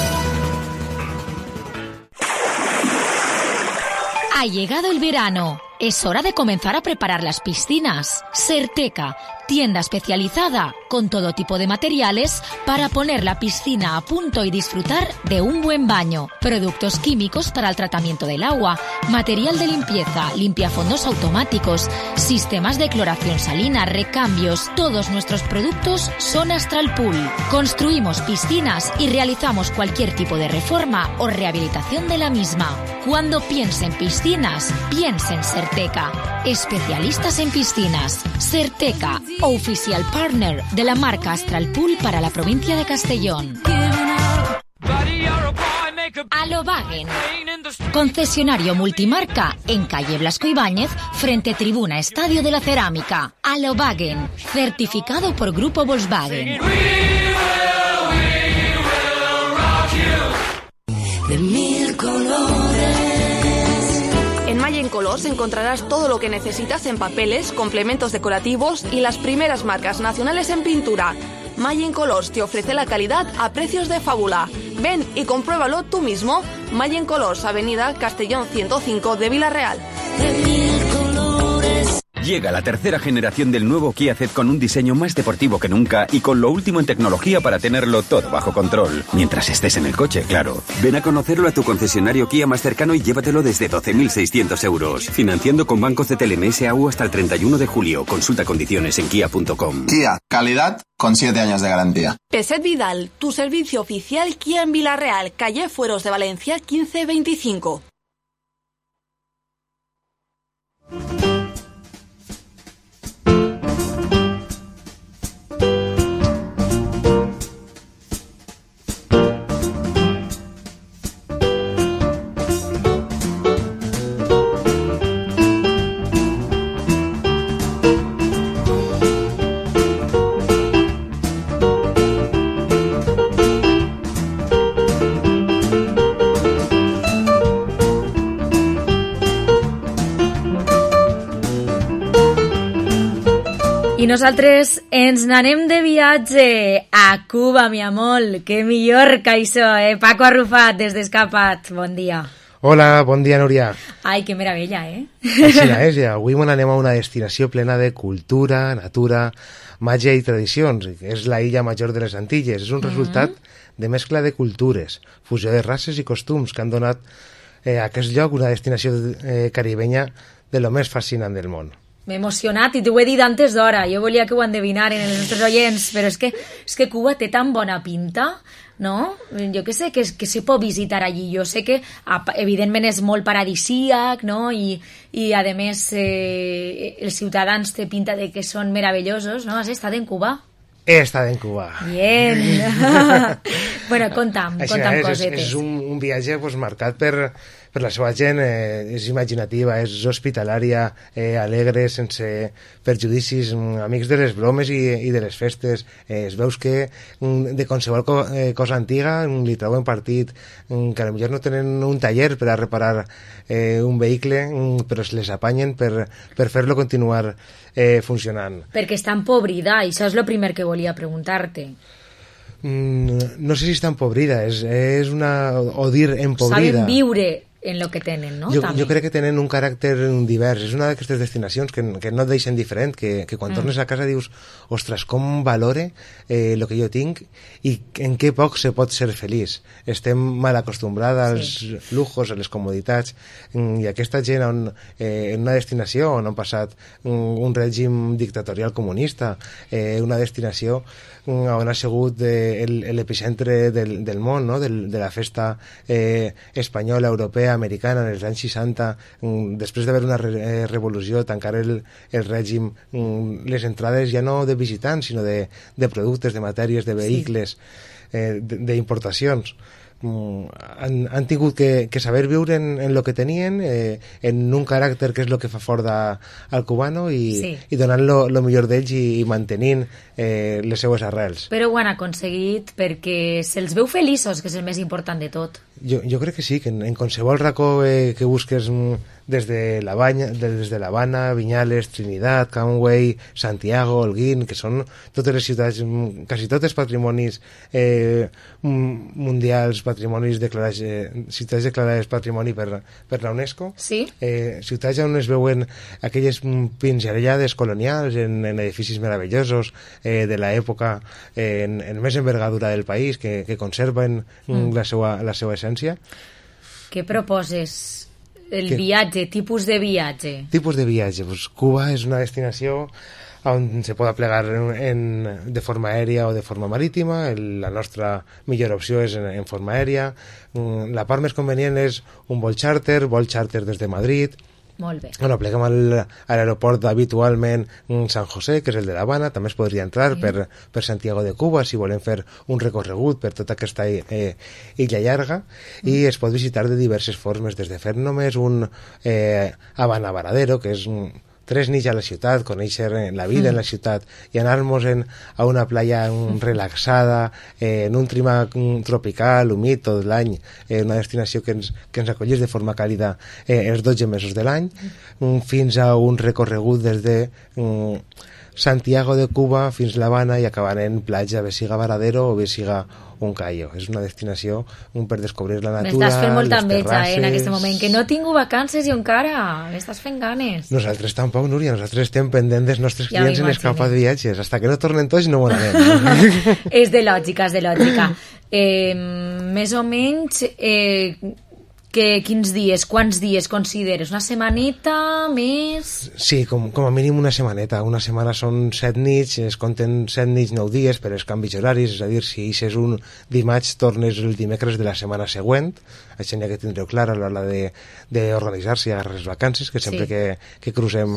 Ha llegado el verano. Es hora de comenzar a preparar las piscinas. Certeca, tienda especializada con todo tipo de materiales para poner la piscina a punto y disfrutar de un buen baño. Productos químicos para el tratamiento del agua, material de limpieza, limpiafondos automáticos, sistemas de cloración salina, recambios. Todos nuestros productos son Astral Pool. Construimos piscinas y realizamos cualquier tipo de reforma o rehabilitación de la misma. Cuando piense en piscinas, piense en Certeca. Especialistas en piscinas. Certeca, oficial partner de la marca Astral Pool para la provincia de Castellón. Alobagen, concesionario multimarca en calle Blasco Ibáñez, frente Tribuna Estadio de la Cerámica. Alobagen, certificado por Grupo Volkswagen. De mil colores. En Mayen Colors encontrarás todo lo que necesitas en papeles, complementos decorativos y las primeras marcas nacionales en pintura. Mayen Colors te ofrece la calidad a precios de fábula. Ven y compruébalo tú mismo. Mayen Colors, Avenida Castellón 105 de Vila-real. Llega la tercera generación del nuevo Kia Ceed con un diseño más deportivo que nunca y con lo último en tecnología para tenerlo todo bajo control. Mientras estés en el coche, claro. Ven a conocerlo a tu concesionario Kia más cercano y llévatelo desde 12.600 euros. Financiando con Banco CTLM SAU hasta el 31 de julio. Consulta condiciones en kia.com. Kia, calidad con 7 años de garantía. Peset Vidal, tu servicio oficial Kia en Vila-real, calle Fueros de Valencia 1525. I nosaltres ens n'anem de viatge a Cuba, mi amor. Que millor que això, eh? Paco Arrufat, des d'Escapat. Bon dia. Hola, bon dia, Núria. Ai, que meravella, eh? Així és, ja. Avui anem a una destinació plena de cultura, natura, màgia i tradicions. És la illa major de les Antilles. És un resultat de mescla de cultures, fusió de races i costums que han donat a aquest lloc una destinació caribenya de lo més fascinant del món. M'he emocionat i t'ho he dit antes d'hora. Jo volia que ho endevinaren els nostres oients, però és que Cuba té tan bona pinta, no? Jo que sé, que se pot visitar allí. Jo sé que, evidentment, és molt paradisíac, no? I a més, els ciutadans té pinta de que són meravellosos, no? Has estat en Cuba? He estat en Cuba. Bien. Bueno, conta'm cosetes. És un viatge marcat per la seva gent, és imaginativa, és hospitalària, alegre, sense perjudicis, amics de les bromes i de les festes. Es veus que de qualsevol cosa antiga li treuen partit, que potser no tenen un taller per a reparar un vehicle, però es les apanyen per fer-lo continuar funcionant. Perquè està empobrida, i això és el primer que volia preguntar-te. No sé si està empobrida, és una... o dir empobrida. Saben viure en lo que tenen, no? Jo crec que tenen un caràcter divers. És una d'aquestes destinacions que no et deixen diferent, que quan tornes a casa dius, ostres, com valore el que jo tinc i en què poc se pot ser feliç. Estem mal acostumbrats als lujos, a les comoditats, i aquesta gent en una destinació on han passat un règim dictatorial comunista, una destinació on ha sigut l'epicentre del món, no? De la festa espanyola, europea, americana, en els anys 60, després d'haver una revolució, tancar el règim, les entrades ja no de visitants, sinó de productes, de matèries, de vehicles, d'importacions. Han tingut que saber viure en el que tenien, en un caràcter que és el que fa fort al cubano i donant lo millor d'ells i mantenint les seues arrels. Però ho han aconseguit perquè se'ls veu feliços, que és el més important de tot. Jo crec que sí, que en qualsevol racó que busques des de l'Havana, Vinyales, Trinidad, Conway, Santiago, Holguín, que són totes les ciutats, quasi totes patrimonis mundials, patrimonis declarats, ciutats declarades patrimoni per la UNESCO. Sí. Ciutats on es veuen aquelles pinzellades colonials en edificis meravellosos de l'època en més envergadura del país, que conserven la seva essència. Què proposes? El viatge, tipus de viatge. Tipus de viatge. Pues Cuba és una destinació on se pot aplegar de forma aèria o de forma marítima. La nostra millor opció és en forma aèria. La part més convenient és un vol xàrter des de Madrid. Molt bé. Bueno, pleguem a l'aeroport habitualment San José, que és el de l'Havana. També es podria entrar per Santiago de Cuba si volem fer un recorregut per tota aquesta illa llarga, i es pot visitar de diverses formes, des de fer només un Havana Varadero, que és 3 nits a la ciutat, conèixer la vida en la ciutat i anar-nos a una playa relaxada, en un clima tropical, humit tot l'any, una destinació que ens acollís de forma càlida els 12 mesos de l'any, fins a un recorregut des de Santiago de Cuba fins a l'Havana i acabant en platja, bé siga Varadero o bé siga un Cayo. És una destinació per descobrir la natura, m'estàs fent molta les enveja terrasses. en aquest moment, que no tinc vacances i encara m'estàs fent ganes. Nosaltres tampoc, Núria, nosaltres estem pendents dels nostres clients en escapar de viatges. Hasta que no tornen tots no anem. És de lògica, és de lògica. Més o menys quins dies, quants dies consideres? Una setmaneta, més? Sí, com a mínim una setmaneta. Una setmana són 7 nits, es compten 7 nits 9 dies per els canvis horaris, és a dir, si eixes un dimarts tornes el dimecres de la setmana següent. Això n'hi ha que tindreu clar a l'hora d'organitzar-se i agarrar les vacances, que sempre que crucem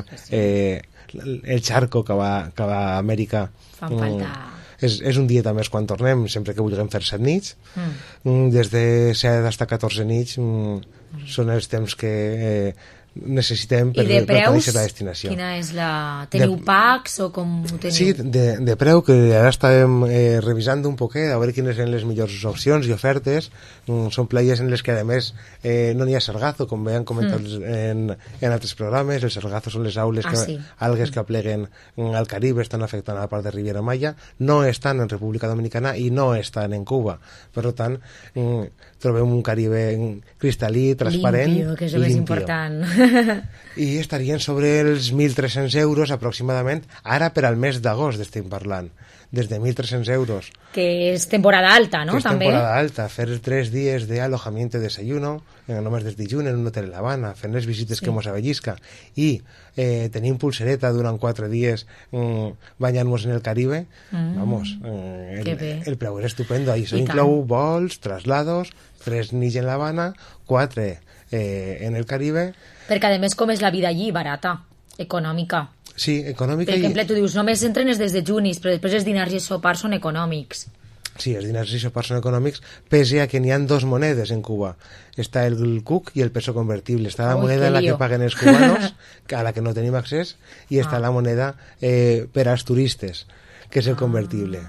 el xarco que va a Amèrica fan falta. És un dia també quan tornem, sempre que vulguem fer 7 nits. Des de 7 fins a 14 nits són els temps que necessitem per conèixer la destinació. Quina és la... Teniu packs o com ho teniu? Sí, de preu, que ara estàvem revisant un poquet, a veure quines són les millors opcions i ofertes. Són playes en les que, a més, no n'hi ha sargazo, com bé han comentat en altres programes. El sargazo són les algues que apleguen al Caribe, estan afectant a la part de Riviera Maya, no estan en República Dominicana i no estan en Cuba. Per tant, trobem un Caribe cristal·lí, transparent, limpio, que és el més important. I estarien sobre els 1.300 euros aproximadament, ara per al mes d'agost estem parlant, des de 1.300 euros. Que és temporada alta, no? Que és també. Temporada alta, fer 3 dies de alojamiento y desayuno, només des dilluns en un hotel en l'Havana, fent les visites que mos avellisca, i tenim pulsereta durant 4 dies banyant-nos en el Caribe. Vamos, el preu és estupendo. Això inclou vols, traslados, 3 nits en l'Havana, 4 en el Caribe. Perquè a més com és la vida allí, barata, econòmica. Sí, econòmica. Per exemple, tu dius, només entrenes des de junis, però després els dinars i els sopars són econòmics. Sí, els dinars i sopars són econòmics, pese a que n'hi ha 2 monedes en Cuba. Està el CUC i el peso convertible. Està la moneda en la que paguen els cubanos, a la que no tenim accés, i està la moneda per als turistes, que és el convertible.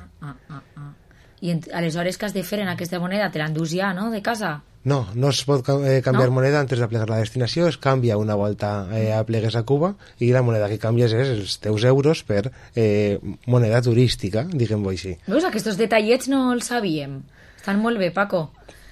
I aleshores què has de fer en aquesta moneda? Te l'endús ja, no?, de casa? No, no es pot canviar moneda antes d'aplegar la destinació, es canvia una volta aplegues a Cuba i la moneda que canvies és els teus euros per moneda turística, diguem-ho així. Veus, aquests detallets no els sabíem. Estan molt bé, Paco.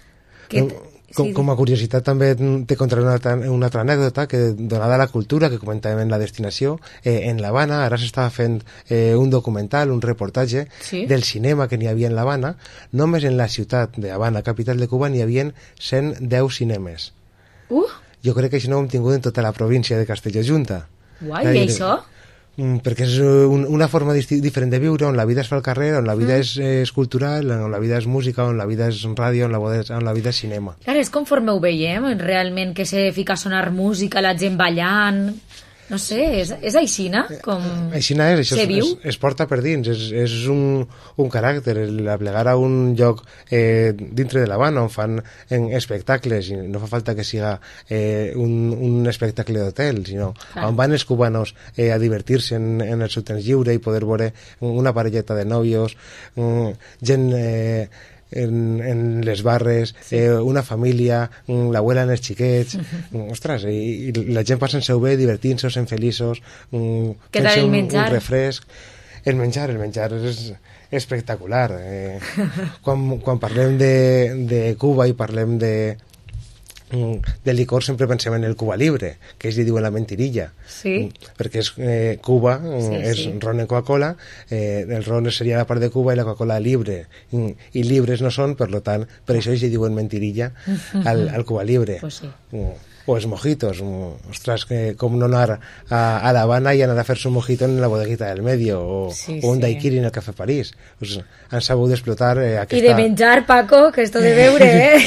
Com a curiositat també te contaré una altra anècdota que, donada la cultura que comentàvem en la destinació, en l'Havana ara s'estava fent un documental, un reportatge del cinema que n'hi havia en l'Havana. Només en la ciutat d'Havana, capital de Cuba, n'hi havia 110 cinemes. Jo crec que això no ho hem tingut en tota la província de Castelló Junta. Guai, i això? Perquè és una forma diferent de viure, on la vida es fa al carrer, on la vida és cultural, on la vida és música, on la vida és ràdio, on la vida és cinema. Clar, és conforme ho veiem, realment, que se fica a sonar música, la gent ballant... No sé, és aixina? Aixina és, això es porta per dins, és un caràcter, aplegar a un lloc dintre de l'Havana on fan espectacles, i no fa falta que siga un espectacle d'hotel, sinó on van els cubanos a divertir-se en el seu temps lliure i poder veure una parelleta de nòvios, gent en les barres, una família, l'abuela en els xiquets, ostres, i la gent passant-se bé, divertint-se, sent feliços, fent-se un refresc. El menjar és espectacular. Quan parlem de Cuba i parlem de licor sempre pensem en el Cuba Libre, que ells li diuen la mentirilla, perquè Cuba és ron en Coca-Cola, el ron seria la part de Cuba i la Coca-Cola libre, i libres no són, per tant, per això ells li diuen mentirilla al Cuba Libre. O els mojitos, ostres, com no anar a La Habana i anar a fer-se un mojito en la bodeguita del medio, o un daiquiri en el Cafè París. Pues han sabut d'explotar aquesta... I de menjar, Paco, que esto de beure,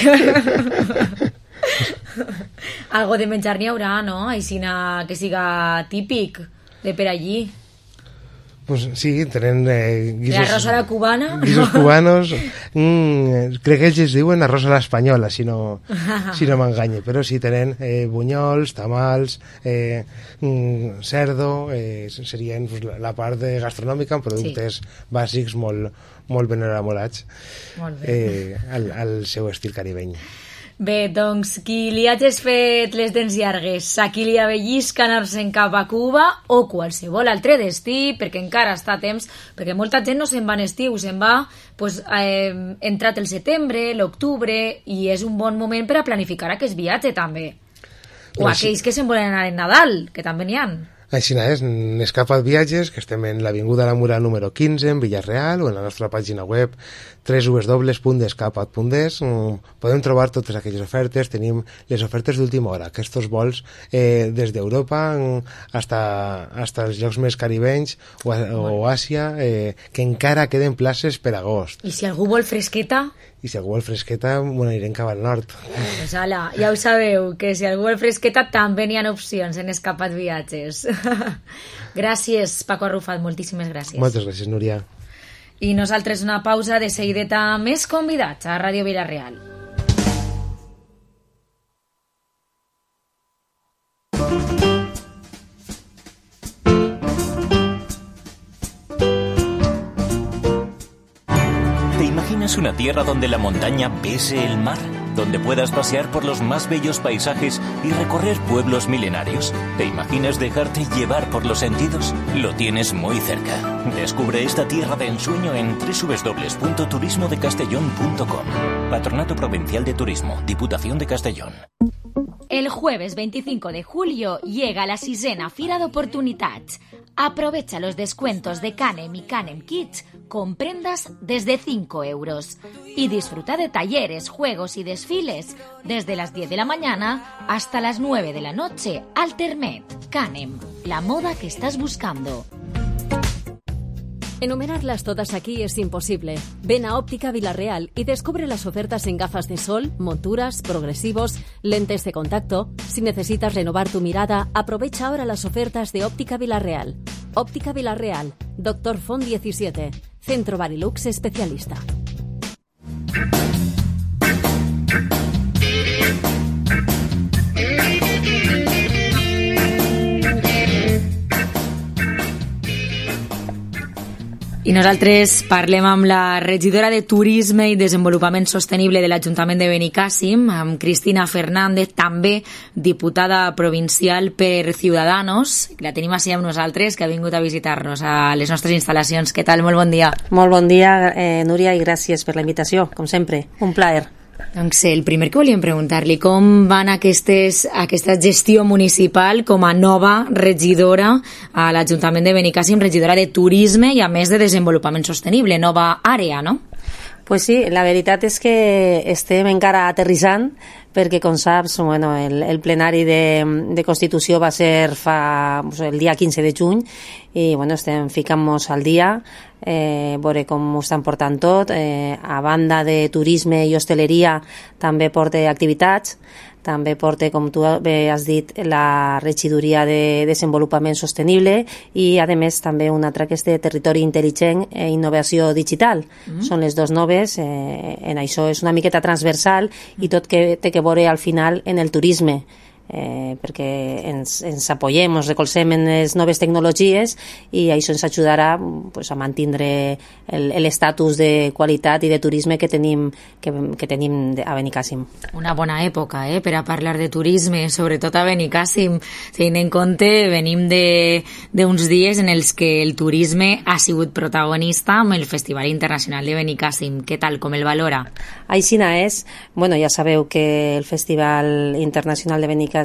Algo de menjar n'hi haurà, no? Aixina que siga típic de per allí. Pues sí, tenen guisos... Arroz a la cubana. Guisos cubanos. Crec que ells es diuen arroz a l'espanyola, si no m'enganye. Però sí, tenen bunyols, tamals, cerdo, serien la part gastronòmica amb productes bàsics molt ben elaborats al seu estil caribeny. Bé, doncs, qui li hagis fet les dents llargues, a qui li avellisca anar-se'n cap a Cuba o qualsevol altre destí, perquè encara està a temps, perquè molta gent no se'n va en estiu, se'n va entrat el setembre, l'octubre, i és un bon moment per a planificar aquest viatge també. O aquells que se'n volen anar en Nadal, que també n'hi ha. Així és, Escapat Viatges, que estem en l'Avinguda La Mura número 15, en Villarreal, o en la nostra pàgina web www.escapat.es. Podem trobar totes aquelles ofertes. Tenim les ofertes d'última hora, aquests vols des d'Europa hasta els llocs més caribenys o Àsia, que encara queden places per agost. I si algú vol fresqueta? I si algú vol fresqueta, anirem cap al nord. Pues ala, ja ho sabeu, que si algú vol fresqueta també n'hi ha opcions en Escapat Viatges. Gràcies, Paco Arrufat, moltíssimes gràcies. Moltes gràcies, Núria. I nosaltres una pausa, de seguideta més convidats a Ràdio Vila-real. ¿Imaginas una tierra donde la montaña bese el mar? ¿Donde puedas pasear por los más bellos paisajes y recorrer pueblos milenarios? ¿Te imaginas dejarte llevar por los sentidos? Lo tienes muy cerca. Descubre esta tierra de ensueño en www.turismodecastellón.com. Patronato Provincial de Turismo, Diputación de Castellón. El jueves 25 de julio llega la 6ª Fira d'Oportunitats. Aprovecha los descuentos de Canem y Canem Kids con prendas desde 5 euros. Y disfruta de talleres, juegos y desfiles desde las 10 de la mañana hasta las 9 de la noche. Altermet, Canem, la moda que estás buscando. Enumerarlas todas aquí es imposible. Ven a Óptica Vila-real y descubre las ofertas en gafas de sol, monturas, progresivos, lentes de contacto. Si necesitas renovar tu mirada, aprovecha ahora las ofertas de Óptica Vila-real. Óptica Vila-real, Dr. Font 17, Centro Barilux Especialista. I nosaltres parlem amb la regidora de Turisme i Desenvolupament Sostenible de l'Ajuntament de Benicàssim, amb Cristina Fernández, també diputada provincial per Ciudadanos. La tenim així amb nosaltres, que ha vingut a visitar-nos a les nostres instal·lacions. Què tal? Molt bon dia. Molt bon dia, Núria, i gràcies per la invitació, com sempre. Un plaer. Doncs el primer que volíem preguntar-li, com van aquesta gestió municipal com a nova regidora a l'Ajuntament de Benicàssim, regidora de Turisme i a més de Desenvolupament Sostenible, nova àrea, no? Pues sí, la veritat és que estem encara aterrissant, perquè, com saps, bueno, el plenari de Constitució va ser el dia 15 de juny i bueno, estem ficant-nos al dia, veure com ho estan portant tot. A banda de turisme i hostaleria també porta activitats, també porta, com tu bé has dit, la regidoria de Desenvolupament Sostenible i, a més, també una altra que és de Territori Intel·ligent i Innovació Digital. Són les dues noves, en això és una miqueta transversal i tot que té que veure al final en el turisme. perquè ens apoyem, ens recolzem en les noves tecnologies i això ens ajudarà pues, a mantindre l'estatus de qualitat i de turisme que tenim a Benicàssim. Una bona època per a parlar de turisme, sobretot a Benicàssim, tenint en compte venim d'uns dies en els que el turisme ha sigut protagonista amb el Festival Internacional de Benicàssim. Què tal, com el valora? Aixina és. Bueno, ja sabeu que el Festival Internacional de Benicàssim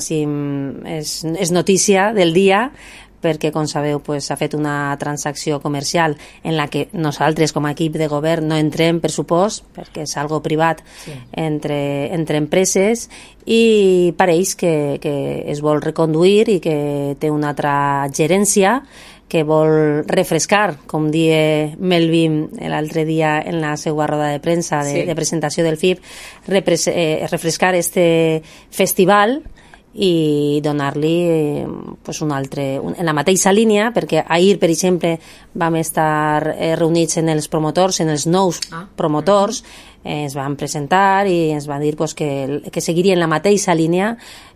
és notícia del dia, perquè, com sabeu, s'ha fet una transacció comercial en la que nosaltres, com a equip de govern, no entrem, per supost, perquè és algo privat entre empreses, i pareix que es vol reconduir i que té una altra gerència que vol refrescar, com dia Melvin l'altre dia en la seva roda de premsa de presentació del FIB, refrescar este festival i donar-li un altre, en la mateixa línia, perquè ahir, per exemple, vam estar reunits en els promotors, en els nous promotors, ens van presentar i ens van dir que seguirien la mateixa línia,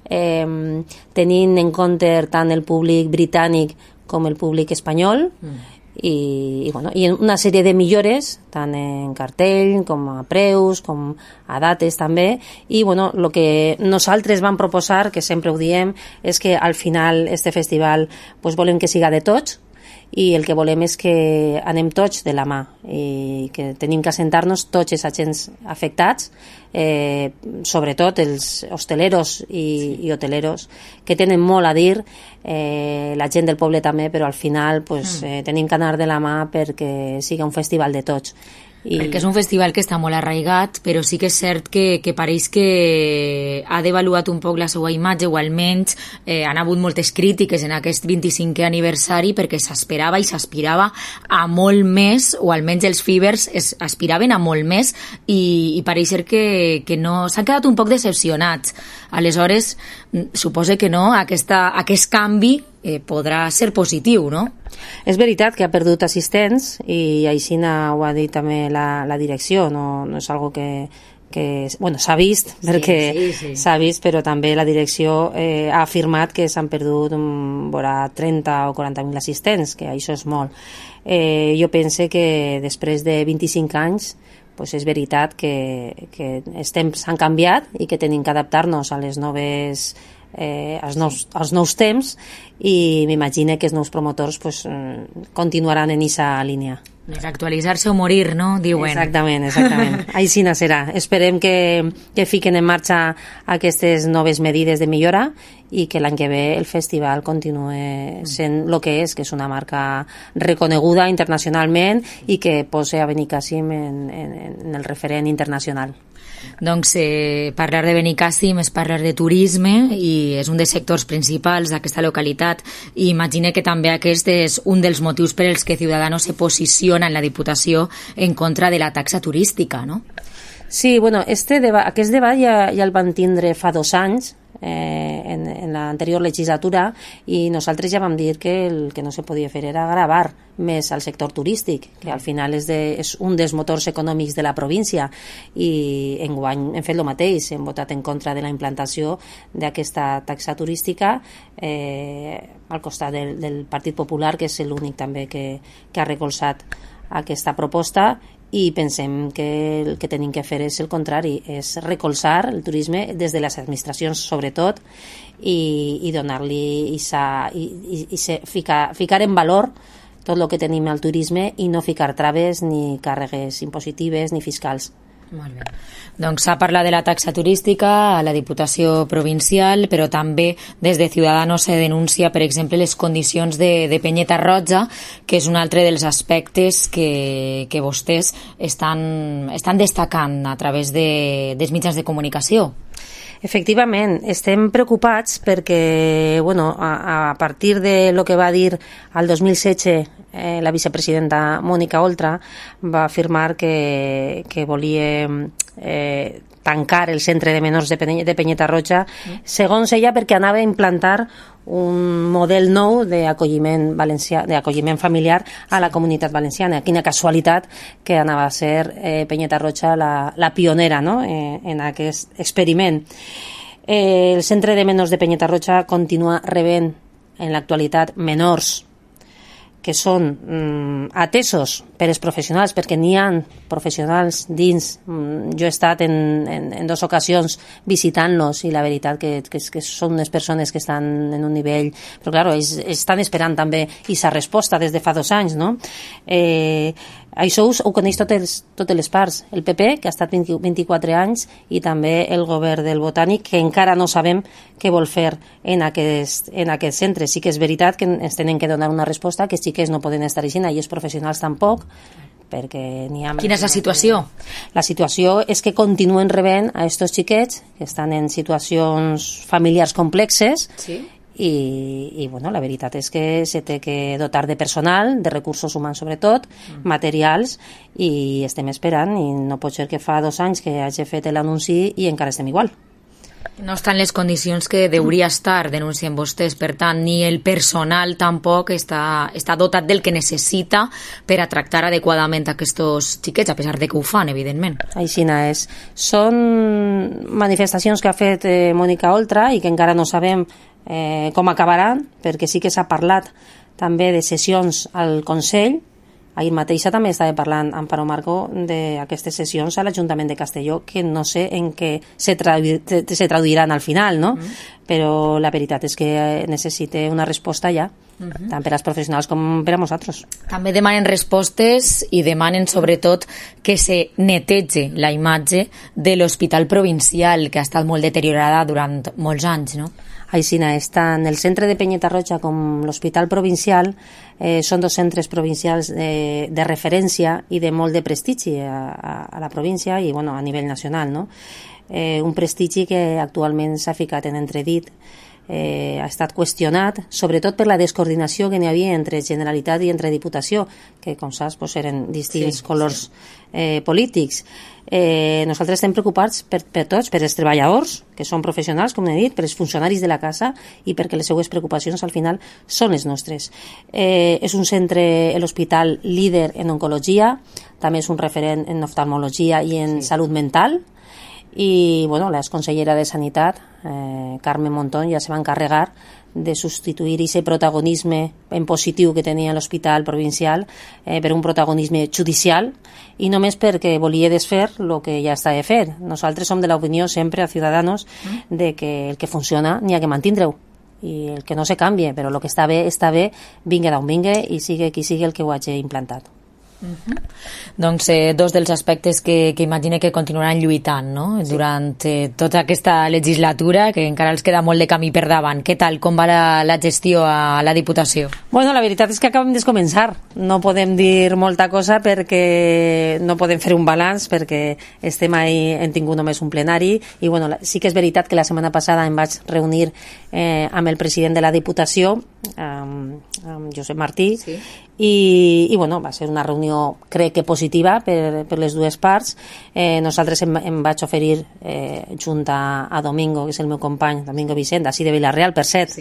tenint en compte tant el públic britànic com el públic espanyol, i una sèrie de millores tant en cartell com a preus com a dates també, i el que nosaltres vam proposar, que sempre ho diem, és que al final este festival volem que siga de tots, i el que volem és que anem tots de la mà i que tenim que assentar-nos tots els agents afectats, sobretot els hosteleros i hoteleros, que tenen molt a dir, la gent del poble també, però al final tenim que anar de la mà perquè siga un festival de tots. Perquè és un festival que està molt arraigat, però sí que és cert que pareix que ha devaluat un poc la seva imatge, o almenys han hagut moltes crítiques en aquest 25è aniversari, perquè s'esperava i s'aspirava a molt més, o almenys els Fibers aspiraven a molt més, i pareix ser que no, s'han quedat un poc decepcionats. Aleshores, suposo que no, aquest canvi podrà ser positiu, no? És veritat que ha perdut assistents, i així ho ha dit també la direcció, no és algo que s'ha vist, perquè s'ha vist, però també la direcció ha afirmat que s'han perdut 30 o 40.000 assistents, que això és molt. Jo pense que després de 25 anys és veritat que els temps han canviat i que tenim que adaptar-nos a les noves als nous temps, i m'imagino que els nous promotors continuaran en aquesta línia. És actualitzar-se o morir, no? Diuen. Exactament. Així serà. Esperem que fiquen en marxa aquestes noves medides de millora i que l'any que ve el festival continuï sent el que és una marca reconeguda internacionalment i que posa a Benicàssim en el referent internacional. Doncs parlar de Benicàssim és parlar de turisme, i és un dels sectors principals d'aquesta localitat, i imagine que també aquest és un dels motius per els que Ciudadanos se posiciona en la Diputació en contra de la taxa turística, no? Sí, aquest debat ja el van tindre fa 2 anys, en l'anterior legislatura, i nosaltres ja vam dir que el que no se podia fer era gravar més al sector turístic, que al final és un dels motors econòmics de la província, i enguany hem fet el mateix, hem votat en contra de la implantació d'aquesta taxa turística al costat del Partit Popular, que és l'únic també que ha recolzat aquesta proposta, i pensem que el que tenim que fer és el contrari, és recolzar el turisme des de les administracions sobretot, i donar-li i ficar en valor tot el que tenim al turisme i no ficar traves ni càrregues impositives ni fiscals. Molt bé. Doncs s'ha parlat de la taxa turística a la Diputació Provincial, però també des de Ciudadanos se denuncia, per exemple, les condicions de Penyeta Roja, que és un altre dels aspectes que vostès estan destacant a través dels mitjans de comunicació. Efectivament, estem preocupats perquè, a partir de lo que va dir al 2016 la vicepresidenta Mònica Oltra, va afirmar que volia tancar el centre de menors de Penyeta Roja, segons ella, perquè anava a implantar un model nou d'acolliment familiar a la comunitat valenciana. Quina casualitat que anava a ser Penyeta Roja la pionera, no?, en aquest experiment. El centre de menors de Peñitarroja continua rebent en l'actualitat menors que són atesos per els professionals, perquè n'hi ha professionals dins. Jo he estat en 2 ocasions visitant-los i la veritat que són unes persones que estan en un nivell... Però, clar, ells estan esperant també aquesta resposta des de fa 2 anys, no? Això ho coneix totes les parts. El PP, que ha estat 24 anys, i també el govern del Botànic, que encara no sabem què vol fer en aquest centre. Sí que és veritat que ens tenen que donar una resposta, que sí que no poden estar així, i els professionals tampoc, perquè n'hi ha... Quina és la situació? La situació és que continuen rebent a estos xiquets que estan en situacions familiars complexes, sí. I bueno, la veritat és que se té que dotar de personal, de recursos humans sobretot, materials, i estem esperant, i no pot ser que fa 2 anys que hagi fet l'anunci i encara estem igual. No estan les condicions que hauria estar, denuncien vostès, per tant, ni el personal tampoc està dotat del que necessita per a tractar adequadament aquests xiquets, a pesar de que ho fan, evidentment. Aixina és. Són manifestacions que ha fet Mònica Oltra i que encara no sabem com acabaran, perquè sí que s'ha parlat també de sessions al Consell. Ahir mateixa també estava parlant Amparo Marco d'aquestes sessions a l'Ajuntament de Castelló, que no sé en què se traduiran al final, no? Però la veritat és que necessita una resposta ja, tant per als professionals com per a nosaltres. També demanen respostes i demanen sobretot que se netege la imatge de l'Hospital Provincial, que ha estat molt deteriorada durant molts anys, no? Aixina és, tant el centre de Peñitarroja com l'Hospital Provincial són 2 centres provincials de referència i de molt de prestigi a la província i a nivell nacional, no? Un prestigi que actualment s'ha ficat en entredit, ha estat qüestionat, sobretot per la descoordinació que n'hi havia entre Generalitat i entre Diputació, que, com saps, eren distints colors polítics. Nosaltres estem preocupats per tots, per els treballadors, que són professionals, com he dit, per els funcionaris de la casa i perquè les seues preocupacions al final són les nostres. És un centre, l'hospital, líder en oncologia, també és un referent en oftalmologia i en salut mental, i la consellera de Sanitat, Carmen Montón, ja se va encarregar de substituir aquest protagonisme en positiu que tenia l'Hospital Provincial per un protagonisme judicial, i només perquè volia desfer el que ja estava fet. Nosaltres som de l'opinió sempre a Ciudadanos de que el que funciona n'hi ha que mantindre-ho i el que no se canvia, però el que està bé, vinga d'on vinga i sigui qui sigui el que ho hagi implantat. Doncs 2 dels aspectes que imagine que continuaran lluitant, no? Durant tota aquesta legislatura, que encara els queda molt de camí per davant. Què tal? Com va la gestió a la Diputació? La veritat és que acabem de començar. No podem dir molta cosa perquè no podem fer un balanç, perquè hem tingut només un plenari i sí que és veritat que la setmana passada em vaig reunir amb el president de la Diputació, amb Josep Martí, i va ser una reunió crec que positiva per les dues parts. Nosaltres em vaig oferir junt a Domingo, que és el meu company, Domingo Vicent, d'ací de Vila-real, per cert,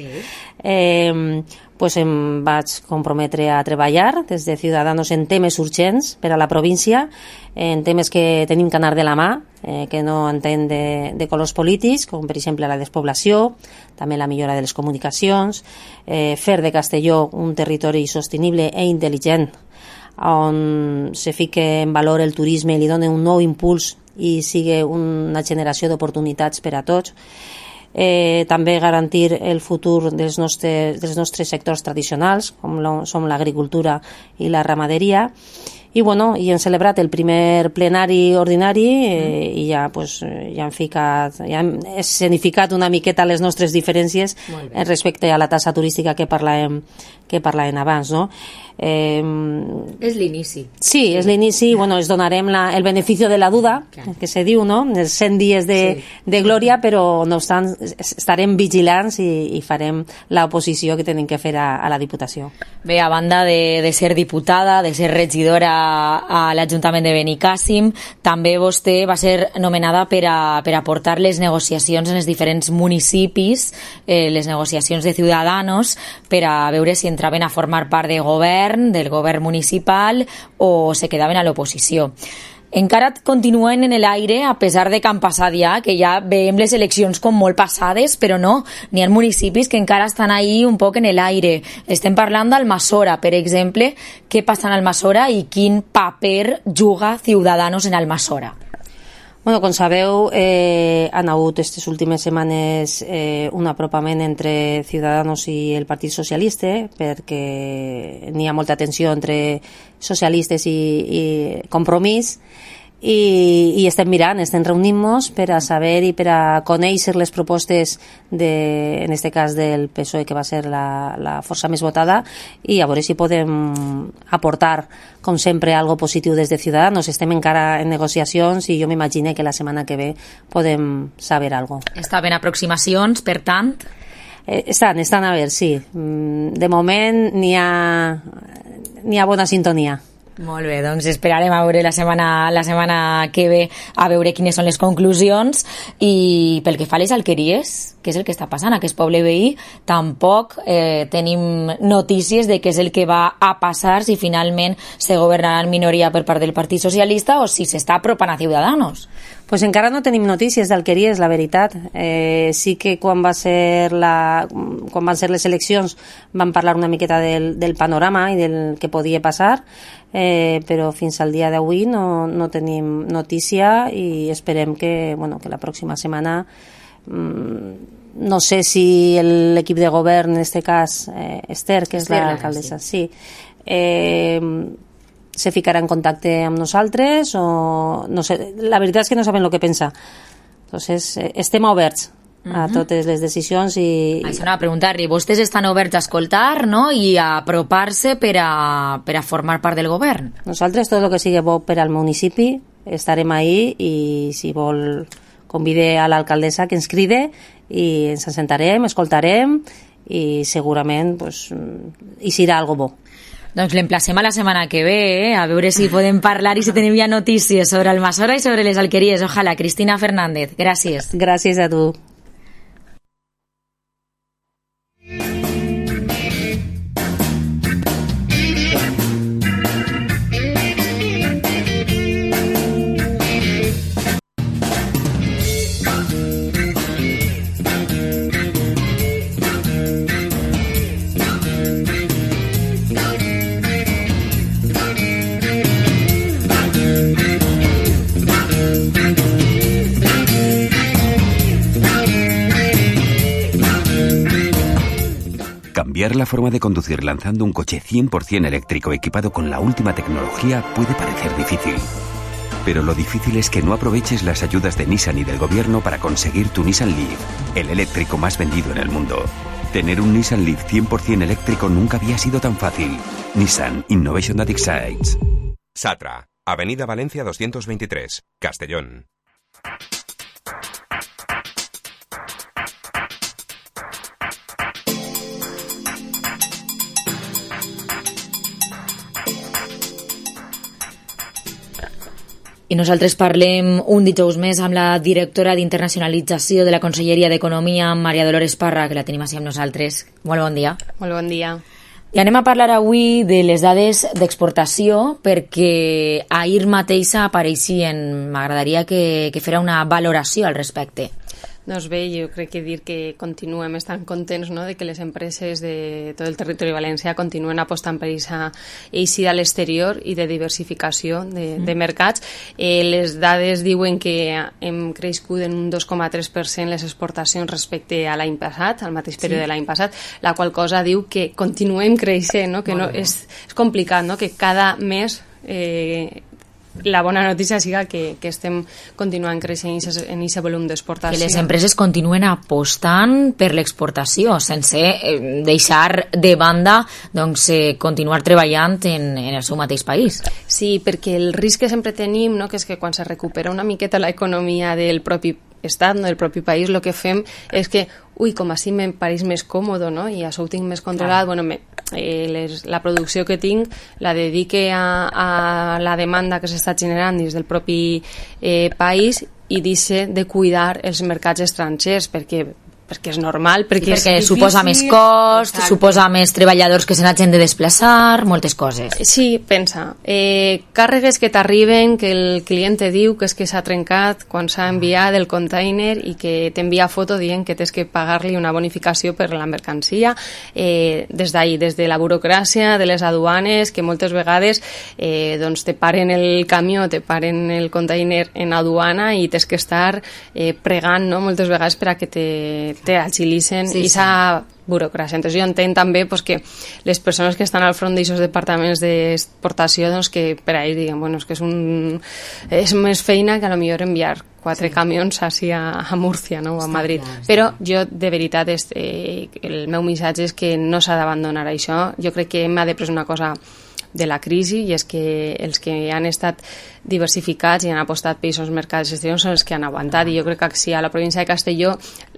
em vaig comprometre a treballar des de Ciudadanos en temes urgents per a la província, en temes que tenim que anar de la mà, que no entén de colors polítics, com per exemple la despoblació, també la millora de les comunicacions, fer de Castelló un territori sostenible i intel·ligent, on se fique en valor el turisme i li doni un nou impuls i sigui una generació d'oportunitats per a tots. També garantir el futur dels nostres sectors tradicionals, com som l'agricultura i la ramaderia. I hem celebrat el primer plenari ordinari i ja hem escenificat una miqueta les nostres diferències respecte a la taxa turística que parlàvem abans, no? És l'inici. Sí, és l'inici, es donarem el benefici de la duda, que se diu, no? Els 100 dies de glòria, però no obstant estarem vigilants i farem l'oposició que tenim que fer a la Diputació. Bé, a banda de ser diputada, de ser regidora a l'Ajuntament de Benicàssim, també vostè va ser nomenada per a portar les negociacions en els diferents municipis, les negociacions de Ciudadanos, per a veure si entraven a formar part del govern municipal o se quedaven a l'oposició. encara continuen en l'aire a pesar de que han passat que ja veiem les eleccions com molt passades, però no, n'hi ha municipis que encara estan ahí un poc en l'aire. Estem parlant d'Almassora, per exemple. Què passa en Almassora i quin paper juga Ciudadanos en Almassora? Bueno, com sabeu, han hagut aquestes últimes setmanes un apropament entre Ciudadanos i el Partit Socialista, perquè n'hi ha molta tensió entre socialistes i Compromís, i estem mirant, estem reunint-nos per a saber i per a conèixer les propostes en este cas del PSOE, que va ser la força més votada, i a veure si podem aportar, com sempre, algo positiu des de Ciudadanos. Estem encara en negociacions i jo m'imagino que la setmana que ve podem saber algo. Estaven aproximacions, per tant? Estan a veure, sí. De moment n'hi ha bona sintonia. Molt bé, doncs esperarem a veure la setmana que ve a veure quines són les conclusions. I pel que fa a les alqueries, què és el que està passant a aquest poble veí? Tampoc tenim notícies de què és el que va a passar, si finalment se governarà en minoria per part del Partit Socialista o si s'està apropant a Ciudadanos. Pues encara no tenim notícies d'alqueries, la veritat. Sí que quan van ser les eleccions van parlar una miqueta del panorama i del que podia passar, però fins al dia d'avui no tenim notícia i esperem que la pròxima setmana, no sé si l'equip de govern, en aquest cas Esther, que és l'alcaldessa, sí, se ficarà en contacte amb nosaltres o no sé, la veritat és que no sabem el que pensa. Entonces, estem oberts a totes les decisions i... Això anava a preguntar-li, vostès estan oberts a escoltar, no?, i a apropar-se per a formar part del govern? Nosaltres, tot el que sigui bo per al municipi, estarem ahí i si vol convide a l'alcaldessa que ens cride i ens assentarem, escoltarem i segurament hi serà algo bo. Doncs l'emplacem a la setmana que ve, a veure si podem parlar i si tenim ja notícies sobre Almassora i sobre les alqueries. Ojalà. Cristina Fernández, gràcies. Gràcies a tu. Cambiar la forma de conducir lanzando un coche 100% eléctrico equipado con la última tecnología puede parecer difícil. Pero lo difícil es que no aproveches las ayudas de Nissan y del gobierno para conseguir tu Nissan Leaf, el eléctrico más vendido en el mundo. Tener un Nissan Leaf 100% eléctrico nunca había sido tan fácil. Nissan Innovation that excites. Satra, Avenida Valencia 223, Castellón. I nosaltres parlem un dijous més amb la directora d'internacionalització de la Conselleria d'Economia, Maria Dolores Parra, que la tenim així amb nosaltres. Molt bon dia. Molt bon dia. I anem a parlar avui de les dades d'exportació perquè ahir mateixa apareixien. M'agradaria que fera una valoració al respecte. Doncs bé, jo crec que dir que continuem estant contents, no?, de que les empreses de tot el territori valencià continuen apostant per aquesta eixida a l'exterior i de diversificació de mercats. Les dades diuen que hem crescut en un 2,3% les exportacions respecte a l'any passat, al mateix període de l'any passat, la qual cosa diu que continuem creixent, no?, que no, és complicat, no?, que cada mes... la bona notícia siga que estem continuant creixent en aquest volum d'exportació. Que les empreses continuen apostant per l'exportació, sense deixar de banda continuar treballant en el seu mateix país. Sí, perquè el risc que sempre tenim, no?, que és que quan se recupera una miqueta l'economia del propi estat, no, del propi país, el que fem és que, com així em pareix més còmode, no?, i això ho tinc més controlat, la producció que tinc la dedique a la demanda que s'està generant dins del propi país i deixe de cuidar els mercats estrangers, perquè perquè és normal, perquè suposa més cost, suposa més treballadors que se n'hagin de desplaçar, moltes coses. Sí, pensa, càrregues que t'arriben, que el client te diu que és que s'ha trencat quan s'ha enviat el container i que t'envia foto dient que tens que pagar-li una bonificació per la mercancia, des d'ahir, des de la burocràcia, de les aduanes, que moltes vegades doncs te paren el camió, te paren el container en aduana i tens que estar pregant, no?, moltes vegades per a que te agilitzen aquesta burocràcia. Entonces jo entenc també pues, que les persones que estan al front d'aquests departaments d'exportació doncs, que per ahí diguen, bueno, és que és més feina que a lo millor enviar 4 camions a Múrcia, no?, o a Madrid. Però jo, de veritat, el meu missatge és que no s'ha d'abandonar això. Jo crec que hem après una cosa de la crisi i és que els que han estat diversificats i han apostat per aquests mercats exteriors són els que han aguantat, i jo crec que si a la província de Castelló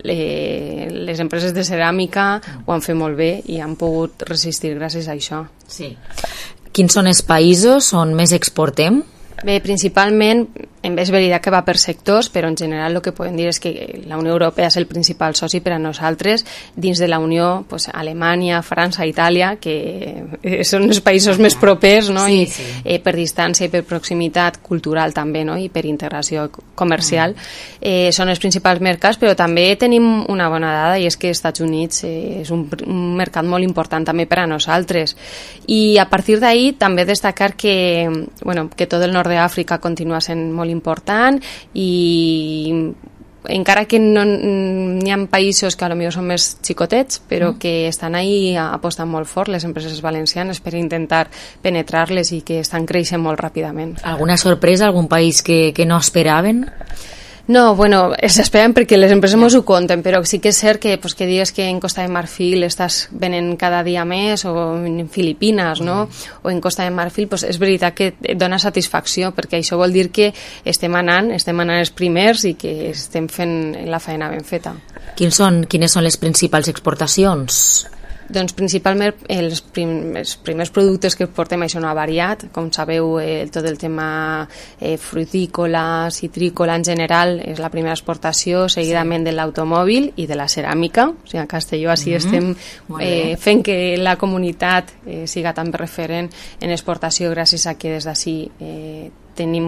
les empreses de ceràmica ho han fet molt bé i han pogut resistir gràcies a això. Sí. Quins són els països on més exportem? Bé, principalment, és veritat que va per sectors, però en general el que podem dir és que la Unió Europea és el principal soci per a nosaltres. Dins de la Unió, pues, Alemanya, França, Itàlia, que són els països més propers, no? I per distància i per proximitat cultural també, no? I per integració comercial, són els principals mercats, però també tenim una bona dada, i és que els Estats Units és un mercat molt important també per a nosaltres. I a partir d'ahí també destacar que tot el nord d'Àfrica continua sent molt important, i encara que no n'hi ha països que potser són més xicotets, però que estan ahí apostant molt fort les empreses valencianes per intentar penetrar-les i que estan creixent molt ràpidament. Alguna sorpresa, algun país que no esperaven? No, s'esperen perquè les empreses mos ho conten, però sí que és cert que digues que en Costa de Marfil estàs venent cada dia més, o en Filipines, no?, o en Costa de Marfil, és veritat que et dona satisfacció, perquè això vol dir que estem anant els primers i que estem fent la feina ben feta. Quines són les principals exportacions? Doncs principalment els primers productes que portem, això no ha variat, com sabeu, tot el tema frutícola, citrícola en general és la primera exportació, seguidament de l'automòbil i de la ceràmica. O sigui, a Castelló així estem fent que la comunitat siga tan referent en exportació gràcies a que des d'ací tenim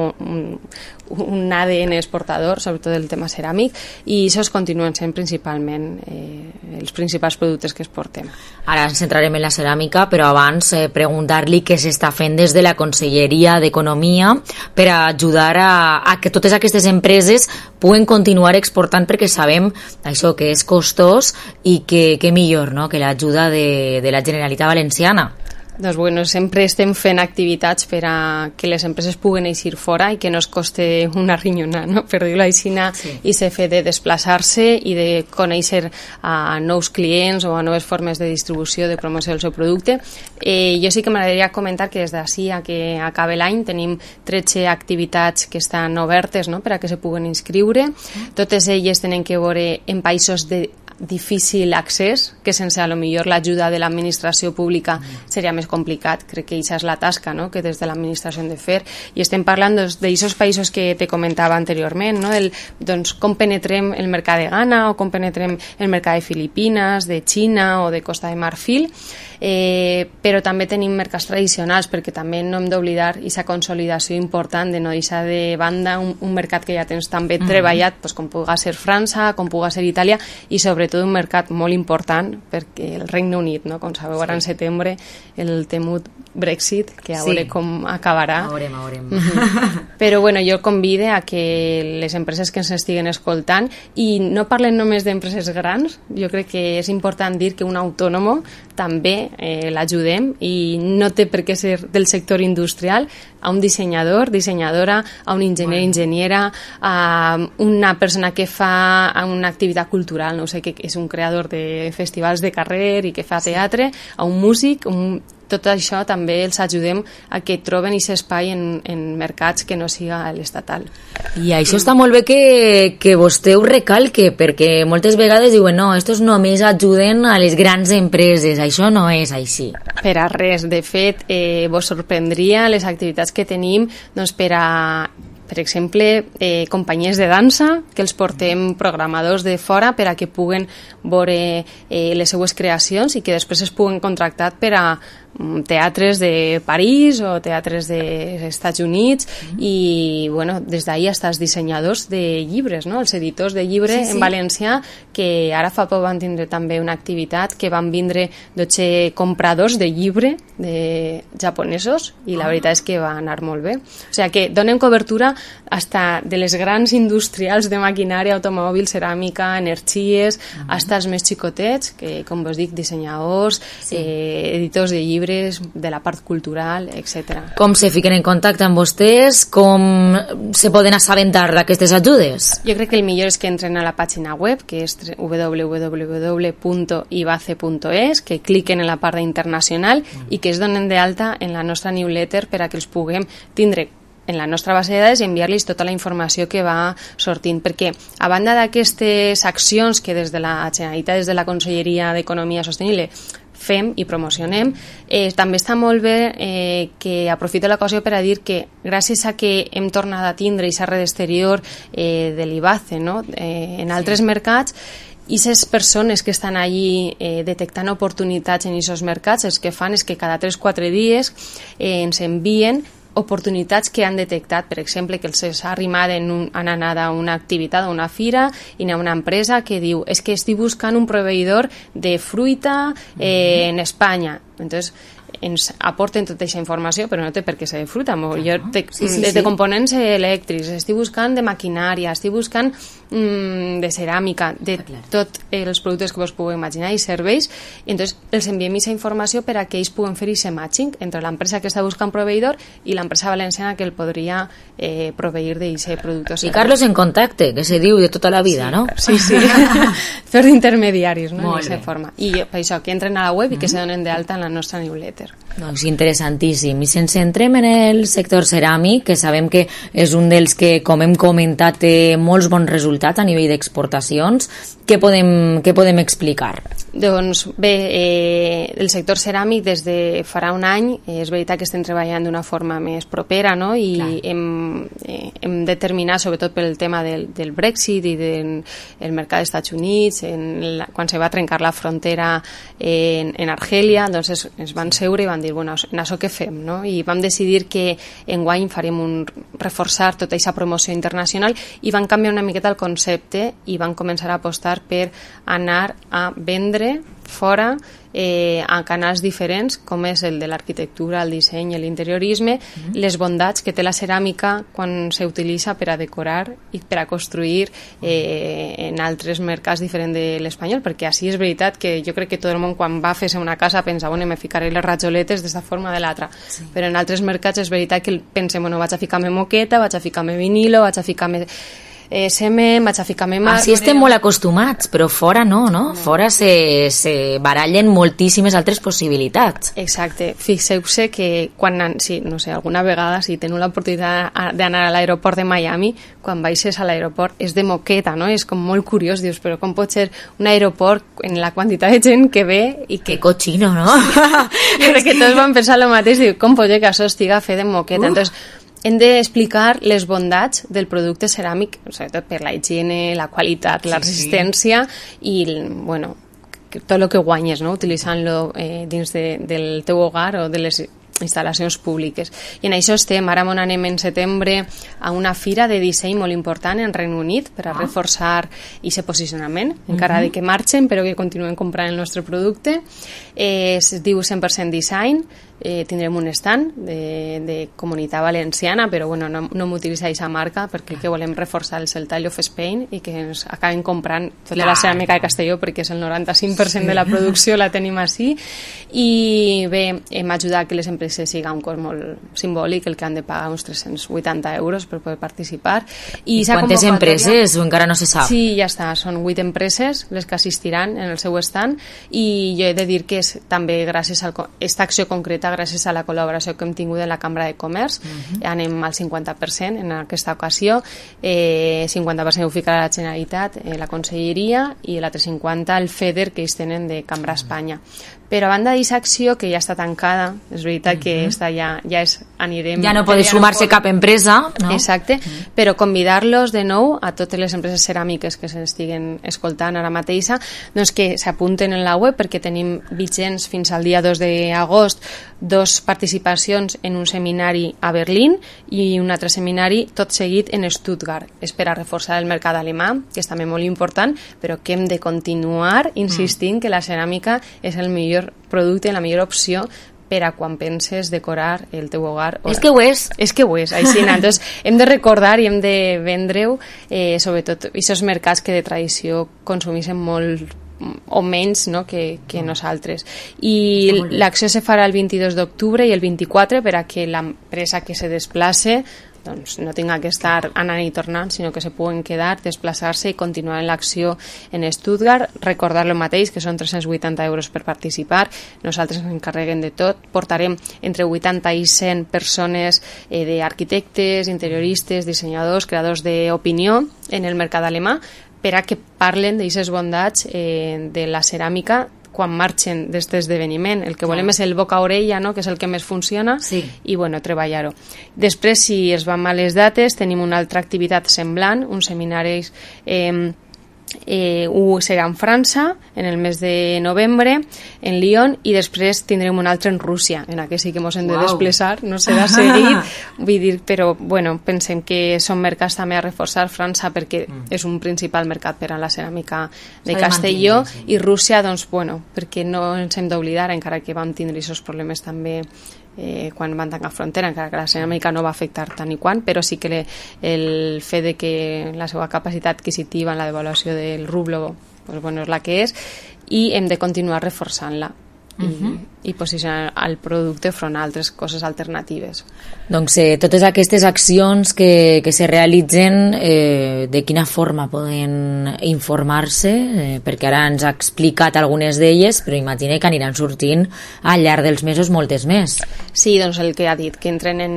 un ADN exportador, sobretot el tema ceràmic, i això continuen sent principalment els principals productes que exportem. Ara ens centrarem en la ceràmica, però abans preguntar-li què s'està fent des de la Conselleria d'Economia per a ajudar a que totes aquestes empreses puguen continuar exportant, perquè sabem això que és costós i que millor, no?, que l'ajuda de la Generalitat Valenciana. Doncs sempre estem fent activitats per a que les empreses puguen eixir fora i que no es coste una rinyona, no?, per dir-ho així, i se fet de desplaçar-se i de conèixer a nous clients o a noves formes de distribució, de promoció del seu producte. Jo sí que m'agradaria comentar que des d'ací a que acabe l'any tenim 13 activitats que estan obertes, no?, per a que se puguen inscriure. Totes elles tenen que veure en països de difícil accés, que sense a lo millor l'ajuda de l'administració pública seria més complicat. Crec que això és la tasca, no?, que des de l'administració hem de fer, i estem parlant d'aquests països que te comentava anteriorment, no?, com penetrem el mercat de Ghana o com penetrem el mercat de Filipines, de Xina o de Costa de Marfil, però també tenim mercats tradicionals, perquè també no hem d'oblidar aquesta consolidació important de no deixar de banda un mercat que ja tens tan ben treballat, com pugui ser França, com pugui ser Itàlia, i sobretot un mercat molt important perquè el Regne Unit, no?, com sabeu, ara en setembre el temut Brexit, que a veure com acabarà. Veurem. Però jo convido a que les empreses que ens estiguen escoltant, i no parlen només d'empreses grans, jo crec que és important dir que un autònom també l'ajudem, i no té per què ser del sector industrial, a un dissenyador, dissenyadora, a un enginyer, enginyera, a una persona que fa una activitat cultural, no sé, que és un creador de festivals de carrer i que fa teatre, a un músic, tot això també els ajudem a que troben aquest espai en mercats que no siga l'estatal. I això està molt bé que vostè ho recalque, perquè moltes vegades diuen no, estos només ajuden a les grans empreses, això no és així. Per a res, de fet, vos sorprendria les activitats que tenim per per exemple, companyies de dansa, que els portem programadors de fora per a que puguen veure les seues creacions i que després es puguen contractar per a teatres de París o teatres dels Estats Units i bueno, des d'ahir hasta els dissenyadors de llibres, no? Els editors de llibre en valencià, que ara fa poc van tindre també una activitat que van vindre 12 compradors de llibre de japonesos i la veritat és que va anar molt bé. O sigui que donen cobertura hasta de les grans industrials de maquinària, automòbil, ceràmica, energies, hasta els més xicotets, que com vos dic, dissenyadors, editors de llibres, de la part cultural, etc. Com se fiquen en contacte amb vostès? Com se poden assabentar d'aquestes ajudes? Jo crec que el millor és que entren a la pàgina web, que és www.ibace.es, que cliquen en la part d'internacional i que es donen d'alta en la nostra newsletter per a que els puguem tindre en la nostra base de dades i enviar-los tota la informació que va sortint, perquè a banda d'aquestes accions que des de la Generalitat, des de la Conselleria d'Economia Sostenible fem i promocionem, també està molt bé que aprofito l'ocasió per a dir que gràcies a que hem tornat a tindre aquesta red exterior de l'IBACE, no? En altres mercats, i les persones que estan allí detectant oportunitats en aquests mercats, el que fan és que cada 3-4 dies ens envien oportunitats que han detectat, per exemple, que els ha arrimat han anat a una activitat, a una fira, i hi ha una empresa que diu és que estic buscant un proveïdor de fruita en Espanya. Entonces, ens aporten tota aquesta informació, però no té per què ser de fruta, de components elèctrics, estic buscant de maquinària, estic buscant de ceràmica, de tots els productes que vos pugueu imaginar i serveis, i entonces els enviem aquesta informació per a que ells puguen fer aquest matching entre l'empresa que està buscant proveïdor i l'empresa valenciana que el podria proveir d'aquest producte. I Carlos en contacte, que se diu de tota la vida, no? Sí. Fer d'intermediaris, no? En aquesta forma. I per això, que entren a la web i que se donen d'alta en la nostra newsletter. Doncs interessantíssim. I si ens centrem en el sector ceràmic, que sabem que és un dels que, com hem comentat, té molts bons resultats a nivell d'exportacions, què podem explicar? Doncs bé, el sector ceràmic des de farà un any és veritat que estem treballant d'una forma més propera, no? I hem determinat, sobretot pel tema del Brexit i del mercat dels Estats Units, quan se va trencar la frontera en Argèlia, doncs ens van seure i van dir, bueno, en això què fem, no? I vam decidir que enguany farem reforçar tota aquesta promoció internacional i van canviar una miqueta el concepte i van començar a apostar per anar a vendre fora a canals diferents, com és el de l'arquitectura, el disseny i l'interiorisme, les bondats que té la ceràmica quan s'utilitza per a decorar i per a construir en altres mercats diferents de l'espanyol, perquè així és veritat que jo crec que tot el món quan va fer-se una casa pensa, bueno, me ficaré les rajoletes d'esta forma o de l'altra, però en altres mercats és veritat que pensem, bueno, vaig a ficar-me moqueta, vaig a ficar-me vinilo, vaig a ficar-me cement, vaig a ficar-me mar... Així estem molt acostumats, però fora no. Fora se barallen moltíssimes altres possibilitats. Exacte. Fixeu-se que quan, no sé, alguna vegada, si teniu l'oportunitat d'anar a l'aeroport de Miami, quan baixes a l'aeroport és de moqueta, no? És com molt curiós, dius, però com pot ser un aeroport en la quantitat de gent que ve i que... Que cochino, no? Jo crec que tots van pensar el mateix, diu, com pot ser que això estiga fet de moqueta? Entonces, hem d'explicar les bondats del producte ceràmic, sobretot per la higiene, la qualitat, la resistència i, bueno, tot el que guanyes, no?, utilitzant-lo dins del teu hogar o de les instal·lacions públiques. I en això estem. Ara anem en setembre a una fira de disseny molt important en Regne Unit per a reforçar aquest posicionament, encara de que marxen, però que continuen comprant el nostre producte. Es diu 100% Design. Tindrem un stand de Comunitat Valenciana, però bueno, no m'utilitza aquesta marca perquè que volem reforçar el Tile of Spain i que ens acaben comprant tota la ceràmica de Castelló, perquè és el 95% de la producció la tenim així. I bé, hem ajudat que les empreses siga un cost molt simbòlic, el que han de pagar uns 380 euros per poder participar. I quantes empreses o encara no se sap? Sí, ja està, són 8 empreses les que assistiran en el seu stand i jo he de dir que és també gràcies a aquesta acció concreta, gràcies a la col·laboració que hem tingut en la Cambra de Comerç, anem al 50% en aquesta ocasió, 50% ho fica la Generalitat, la Conselleria, i l'altre 50% el FEDER que ells tenen de Cambra Espanya. Però a banda d'aquesta acció, que ja està tancada, és veritat que esta ja anirem... Ja no pot sumar-se cap empresa, no? Exacte, però convidar-los de nou a totes les empreses ceràmiques que s'estiguen escoltant ara mateixa, doncs que s'apunten en la web, perquè tenim vigents fins al dia 2 d'agost 2 participacions en un seminari a Berlín i un altre seminari tot seguit en Stuttgart. És per a reforçar el mercat alemà, que és també molt important, però que hem de continuar insistint que la ceràmica és el millor producte, la millor opció per a quan penses decorar el teu hogar. És que ho és. És que ho és, així. Entonces, hem de recordar i hem de vendre-ho, sobretot, aquests mercats que de tradició consumeixen molt o menys, no, que nosaltres. I l'acció se farà el 22 d'octubre i el 24 per a que l'empresa que se desplace doncs no tinga que estar anant i tornant, sinó que se puguen quedar, desplaçar-se i continuar en l'acció en Stuttgart. Recordar el mateix, que són 380 euros per participar. Nosaltres ens encarreguem de tot. Portarem entre 80 i 100 persones d'arquitectes, interioristes, dissenyadors, creadors d'opinió en el mercat alemà, per a que parlen d'aquestes bondats de la ceràmica quan marxen d'aquest esdeveniment. El que volem és el boca a orella, no?, que és el que més funciona, i bueno, treballar-ho. Després, si es van mal les dates, tenim una altra activitat semblant, un seminari serà en França en el mes de novembre, en Lyon, i després tindrem un altre en Rússia, en aquest sí que ens hem de desplaçar, no serà seguit, vull dir, però bueno, pensem que són mercats també a reforçar. França perquè és un principal mercat per a la ceràmica de Castelló, i Rússia, doncs bueno, perquè no ens hem d'oblidar, encara que vam tindre aquests problemes també quan van tancar frontera, encara que la ceràmica no va afectar tant i quant, però sí que el fet de que la seva capacitat adquisitiva en la devaluació del rublo pues bueno, és la que és, i hem de continuar reforçant-la i posicionar el producte front a altres coses alternatives. Doncs totes aquestes accions que se realitzen, de quina forma poden informar-se? Perquè ara ens ha explicat algunes d'elles, però imagina que aniran sortint al llarg dels mesos moltes més. Sí, doncs el que ha dit, que entren en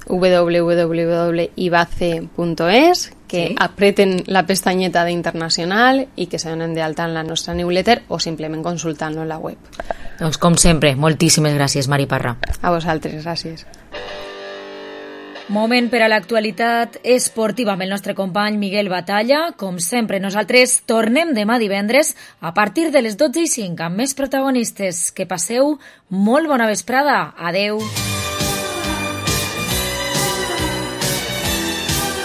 www.ibace.es, que apreten la pestanyeta d'internacional i que se donen d'alta en la nostra newsletter o simplement consultant-lo en la web. Doncs com sempre, moltíssimes gràcies, Mari Parra. A vosaltres, gràcies. Moment per a l'actualitat esportiva amb el nostre company Miguel Batalla. Com sempre, nosaltres tornem demà divendres a partir de les 12:05 amb més protagonistes. Que passeu molt bona vesprada. Adeu.